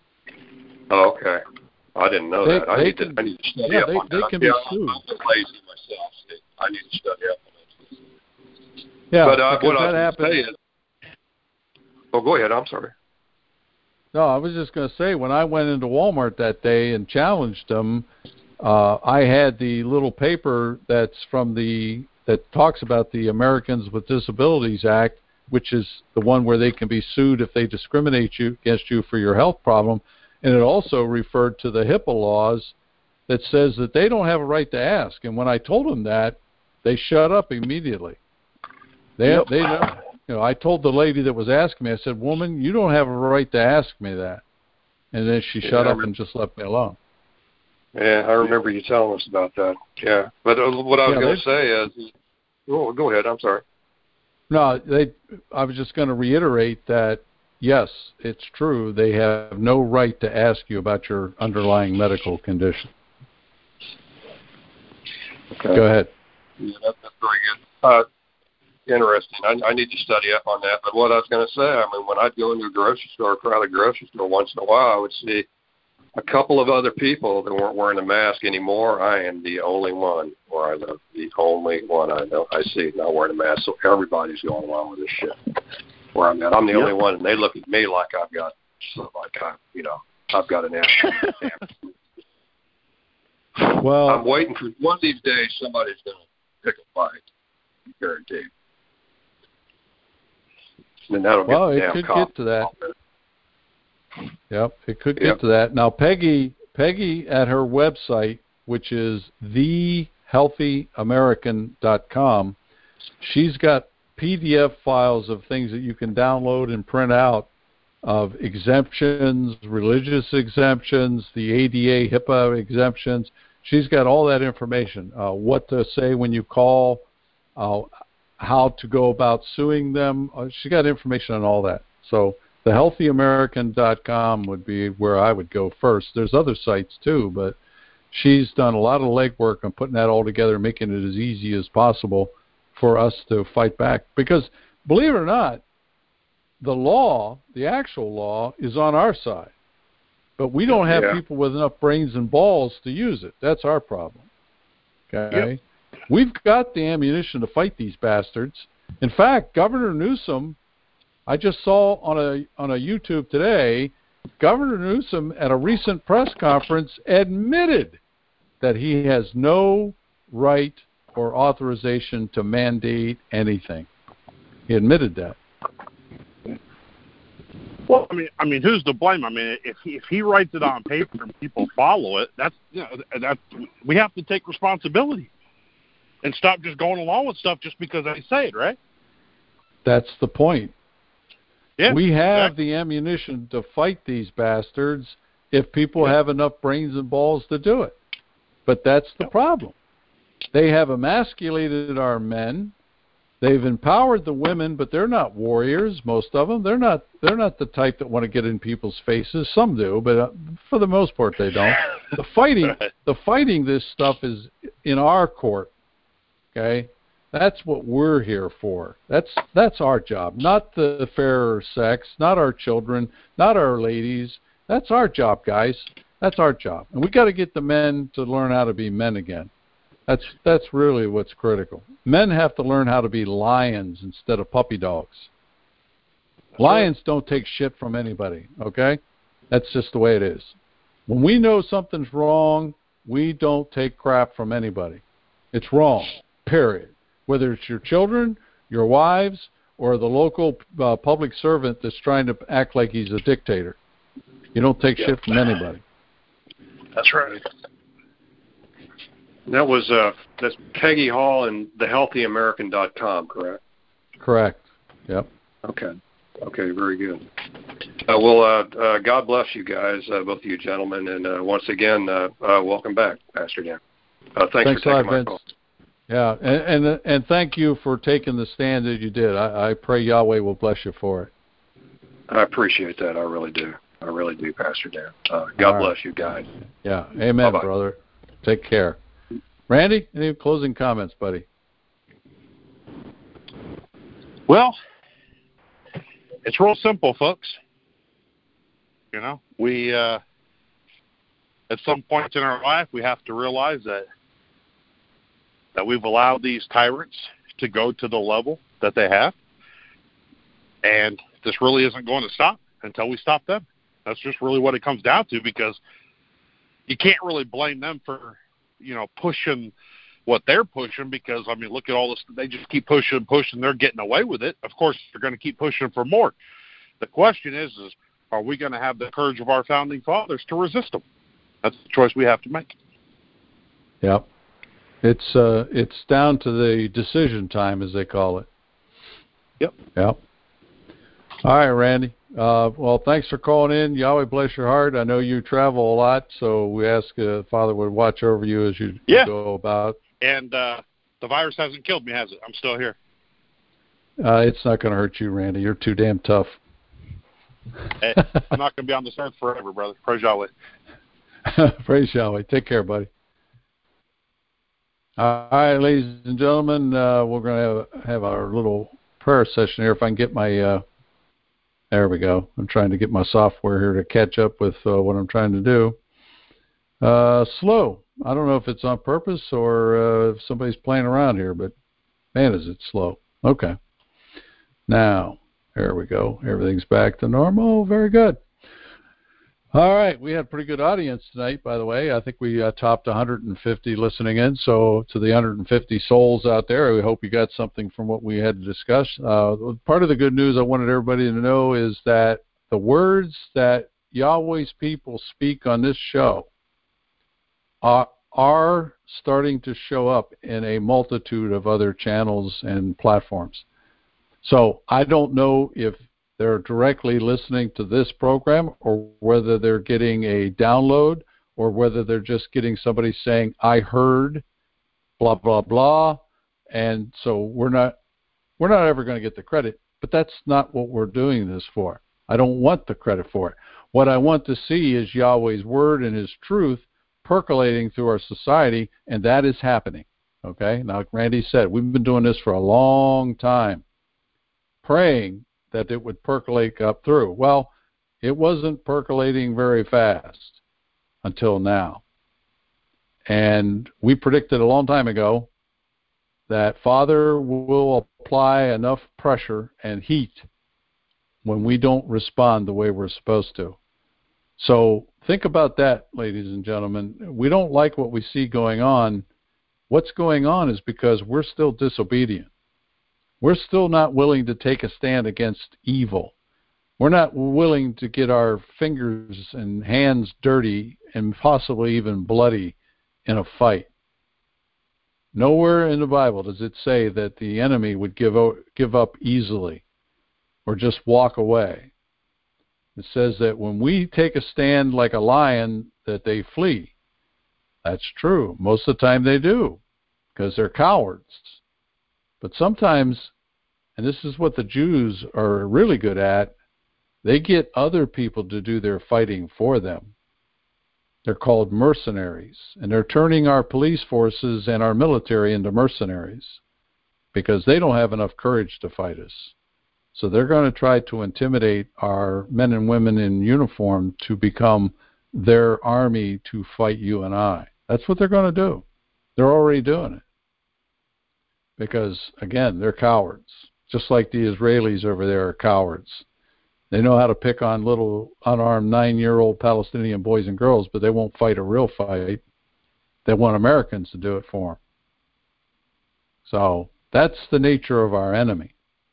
Oh, okay. I didn't know they, that. I need, can, to, I need to study yeah, up they, on they that. can yeah, be sued. I'm lazy myself. So I need to study up on it. Yeah, but uh, what that I was happens. say is, oh, go ahead. I'm sorry. No, I was just going to say, when I went into Walmart that day and challenged them, uh, I had the little paper that's from the that talks about the Americans with Disabilities Act, which is the one where they can be sued if they discriminate you against you for your health problem, and it also referred to the HIPAA laws that says that they don't have a right to ask. And when I told them that, they shut up immediately. They, Yep. they, you know, I told the lady that was asking me, I said, "Woman, you don't have a right to ask me that." And then she Yeah, shut I up remember. and just left me alone. Yeah, I remember you telling us about that. Yeah, but uh, what I was Yeah, going they- to say is, oh, go ahead. I'm sorry. No, they. I was just going to reiterate that, yes, it's true. They have no right to ask you about your underlying medical condition. Okay. Go ahead. Yeah, that, that's very good. Uh, interesting. I, I need to study up on that. But what I was going to say, I mean, when I'd go into a grocery store, a crowded grocery store, once in a while, I would see a couple of other people that weren't wearing a mask anymore. I am the only one where I live, the only one I know I see not wearing a mask. So everybody's going along with this shit. Where I'm at, I'm the Yep. only one, and they look at me like I've got, like I, you know, I've got an ass. Well, I'm waiting for one of these days somebody's going to pick a fight. Guaranteed. And that'll well, get the it damn could cop. get to that. Yep, it could Yep. get to that. Now, Peggy, Peggy at her website, which is the healthy american dot com, she's got P D F files of things that you can download and print out of exemptions, religious exemptions, the A D A, HIPAA exemptions. She's got all that information, uh, what to say when you call, uh, how to go about suing them. Uh, she's got information on all that. So the healthy american dot com would be where I would go first. There's other sites too, but she's done a lot of legwork on putting that all together, making it as easy as possible for us to fight back. Because believe it or not, the law, the actual law, is on our side. But we don't have Yeah. people with enough brains and balls to use it. That's our problem. Okay? Yep. We've got the ammunition to fight these bastards. In fact, Governor Newsom, I just saw on a on a YouTube today, Governor Newsom at a recent press conference admitted that he has no right or authorization to mandate anything. He admitted that. Well, I mean, I mean, who's to blame? I mean, if he, if he writes it on paper and people follow it, that's you know, that's we have to take responsibility and stop just going along with stuff just because they say it, right? That's the point. Yeah, we have exactly. the ammunition to fight these bastards if people yeah. have enough brains and balls to do it. But that's the problem. They have emasculated our men. They've empowered the women, but they're not warriors. Most of them, they're not. They're not the type that want to get in people's faces. Some do, but uh, for the most part, they don't. The fighting, the fighting, this stuff is in our court. Okay, that's what we're here for. That's that's our job, not the fairer sex, not our children, not our ladies. That's our job, guys. That's our job, and we got to get the men to learn how to be men again. That's that's really what's critical. Men have to learn how to be lions instead of puppy dogs. Lions don't take shit from anybody, okay? That's just the way it is. When we know something's wrong, we don't take crap from anybody. It's wrong, period. Whether it's your children, your wives, or the local uh, public servant that's trying to act like he's a dictator. You don't take Yeah. shit from anybody. That's right. That was uh, that's Peggy Hall and the healthy american dot com, correct? Correct. Yep. Okay. Okay, very good. Uh, well, uh, uh, God bless you guys, uh, both of you gentlemen, and uh, once again, uh, uh, welcome back, Pastor Dan. Uh, thanks, Thanks for a taking lot, my Vince. call. Yeah, and, and and thank you for taking the stand that you did. I, I pray Yahweh will bless you for it. I appreciate that. I really do. I really do, Pastor Dan. Uh, God All bless right. you guys. Yeah, amen, Bye-bye. brother. Take care. Randy, any closing comments, buddy? Well, it's real simple, folks. You know, we uh, at some point in our life we have to realize that that we've allowed these tyrants to go to the level that they have, and this really isn't going to stop until we stop them. That's just really what it comes down to, because you can't really blame them for you know, pushing what they're pushing, because, I mean, look at all this. They just keep pushing and pushing. They're getting away with it. Of course, they're going to keep pushing for more. The question is, is are we going to have the courage of our founding fathers to resist them? That's the choice we have to make. Yep. It's, uh, it's down to the decision time, as they call it. Yep. Yep. All right, Randy. Uh, well, thanks for calling in. Yahweh bless your heart. I know you travel a lot, so we ask uh, Father would watch over you as you yeah. go about. And uh, the virus hasn't killed me, has it? I'm still here. Uh, it's not going to hurt you, Randy. You're too damn tough. Hey, I'm not going to be on this earth forever, brother. Praise Yahweh. Praise Yahweh. Take care, buddy. All right, ladies and gentlemen, uh, we're going to have, have our little prayer session here. If I can get my, uh, there we go. I'm trying to get my software here to catch up with uh, what I'm trying to do. Uh, slow. I don't know if it's on purpose or uh, if somebody's playing around here, but man, is it slow. Okay. Now, there we go. Everything's back to normal. Very good. All right. We had a pretty good audience tonight, by the way. I think we uh, topped one hundred fifty listening in. So to the one hundred fifty souls out there, we hope you got something from what we had to discuss. Uh, part of the good news I wanted everybody to know is that the words that Yahweh's people speak on this show are, are starting to show up in a multitude of other channels and platforms. So I don't know if they're directly listening to this program or whether they're getting a download or whether they're just getting somebody saying, I heard, blah, blah, blah. And so we're not we're not ever going to get the credit, but that's not what we're doing this for. I don't want the credit for it. What I want to see is Yahweh's word and his truth percolating through our society, and that is happening. Okay? Now, like Randy said, we've been doing this for a long time, praying that it would percolate up through. Well, it wasn't percolating very fast until now. And we predicted a long time ago that Father will apply enough pressure and heat when we don't respond the way we're supposed to. So think about that, ladies and gentlemen. We don't like what we see going on. What's going on is because we're still disobedient. We're still not willing to take a stand against evil. We're not willing to get our fingers and hands dirty and possibly even bloody in a fight. Nowhere in the Bible does it say that the enemy would give give up easily or just walk away. It says that when we take a stand like a lion, that they flee. That's true. Most of the time they do, because they're cowards. But sometimes, and this is what the Jews are really good at, they get other people to do their fighting for them. They're called mercenaries, and they're turning our police forces and our military into mercenaries because they don't have enough courage to fight us. So they're going to try to intimidate our men and women in uniform to become their army to fight you and I. That's what they're going to do. They're already doing it. Because, again, they're cowards. Just like the Israelis over there are cowards. They know how to pick on little unarmed nine-year-old Palestinian boys and girls, but they won't fight a real fight. They want Americans to do it for them. So that's the nature of our enemy.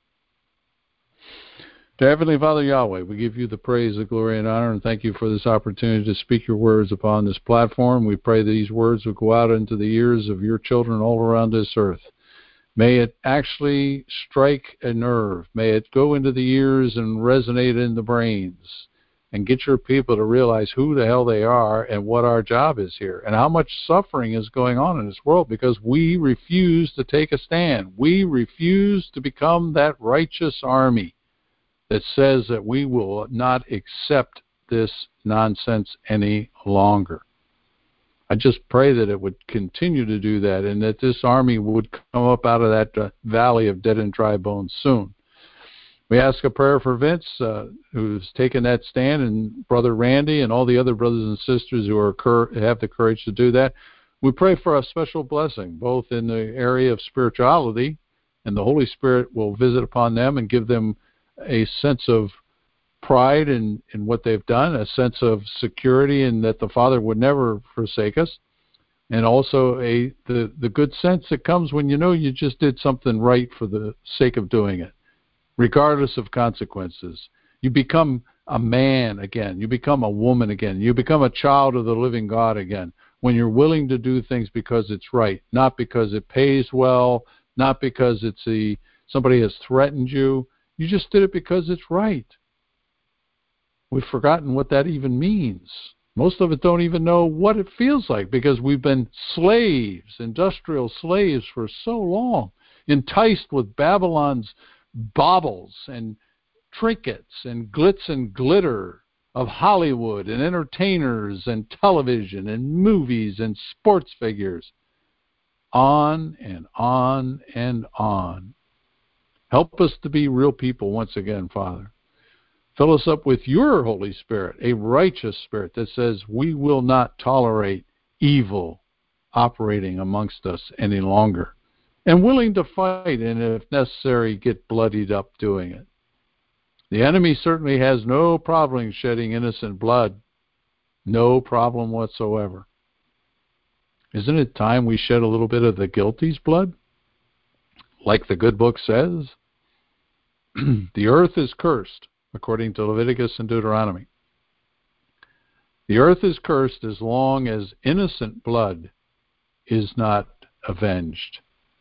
To Heavenly Father Yahweh, we give you the praise, the glory, and honor, and thank you for this opportunity to speak your words upon this platform. We pray that these words will go out into the ears of your children all around this earth. May it actually strike a nerve. May it go into the ears and resonate in the brains and get your people to realize who the hell they are and what our job is here and how much suffering is going on in this world because we refuse to take a stand. We refuse to become that righteous army that says that we will not accept this nonsense any longer. I just pray that it would continue to do that and that this army would come up out of that uh, valley of dead and dry bones soon. We ask a prayer for Vince, uh, who's taken that stand, and Brother Randy and all the other brothers and sisters who are cur- have the courage to do that. We pray for a special blessing, both in the area of spirituality, and the Holy Spirit will visit upon them and give them a sense of pride in, in what they've done, a sense of security and that the Father would never forsake us. and also a the, the good sense that comes when you know you just did something right for the sake of doing it, regardless of consequences. You become a man again. You become a woman again. You become a child of the living God again when you're willing to do things because it's right, not because it pays well, not because it's a, somebody has threatened you. You just did it because it's right. We've forgotten what that even means. Most of it don't even know what it feels like because we've been slaves, industrial slaves for so long, enticed with Babylon's baubles and trinkets and glitz and glitter of Hollywood and entertainers and television and movies and sports figures. On and on and on. Help us to be real people once again, Father. Fill us up with your Holy Spirit, a righteous spirit that says we will not tolerate evil operating amongst us any longer, and willing to fight and, if necessary, get bloodied up doing it. The enemy certainly has no problem shedding innocent blood. No problem whatsoever. Isn't it time we shed a little bit of the guilty's blood? Like the good book says, the earth is cursed, according to Leviticus and Deuteronomy. The earth is cursed as long as innocent blood is not avenged.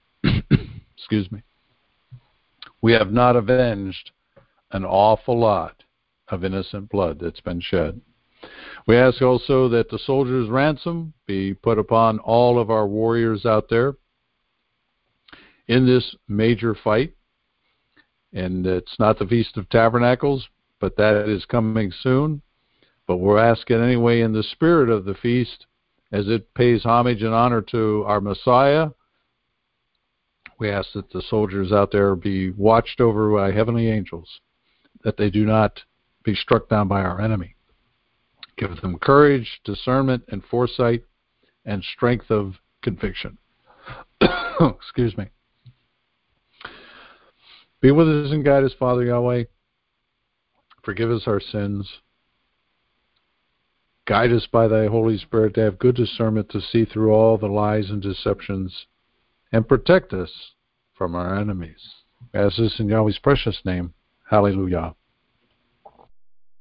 Excuse me. We have not avenged an awful lot of innocent blood that's been shed. We ask also that the soldier's ransom be put upon all of our warriors out there in this major fight. And it's not the Feast of Tabernacles, but that is coming soon. But we're asking anyway in the spirit of the feast, as it pays homage and honor to our Messiah, we ask that the soldiers out there be watched over by heavenly angels, that they do not be struck down by our enemy. Give them courage, discernment, and foresight, and strength of conviction. Excuse me. Be with us and guide us, Father Yahweh. Forgive us our sins. Guide us by thy Holy Spirit to have good discernment to see through all the lies and deceptions, and protect us from our enemies. We ask this in Yahweh's precious name. Hallelujah.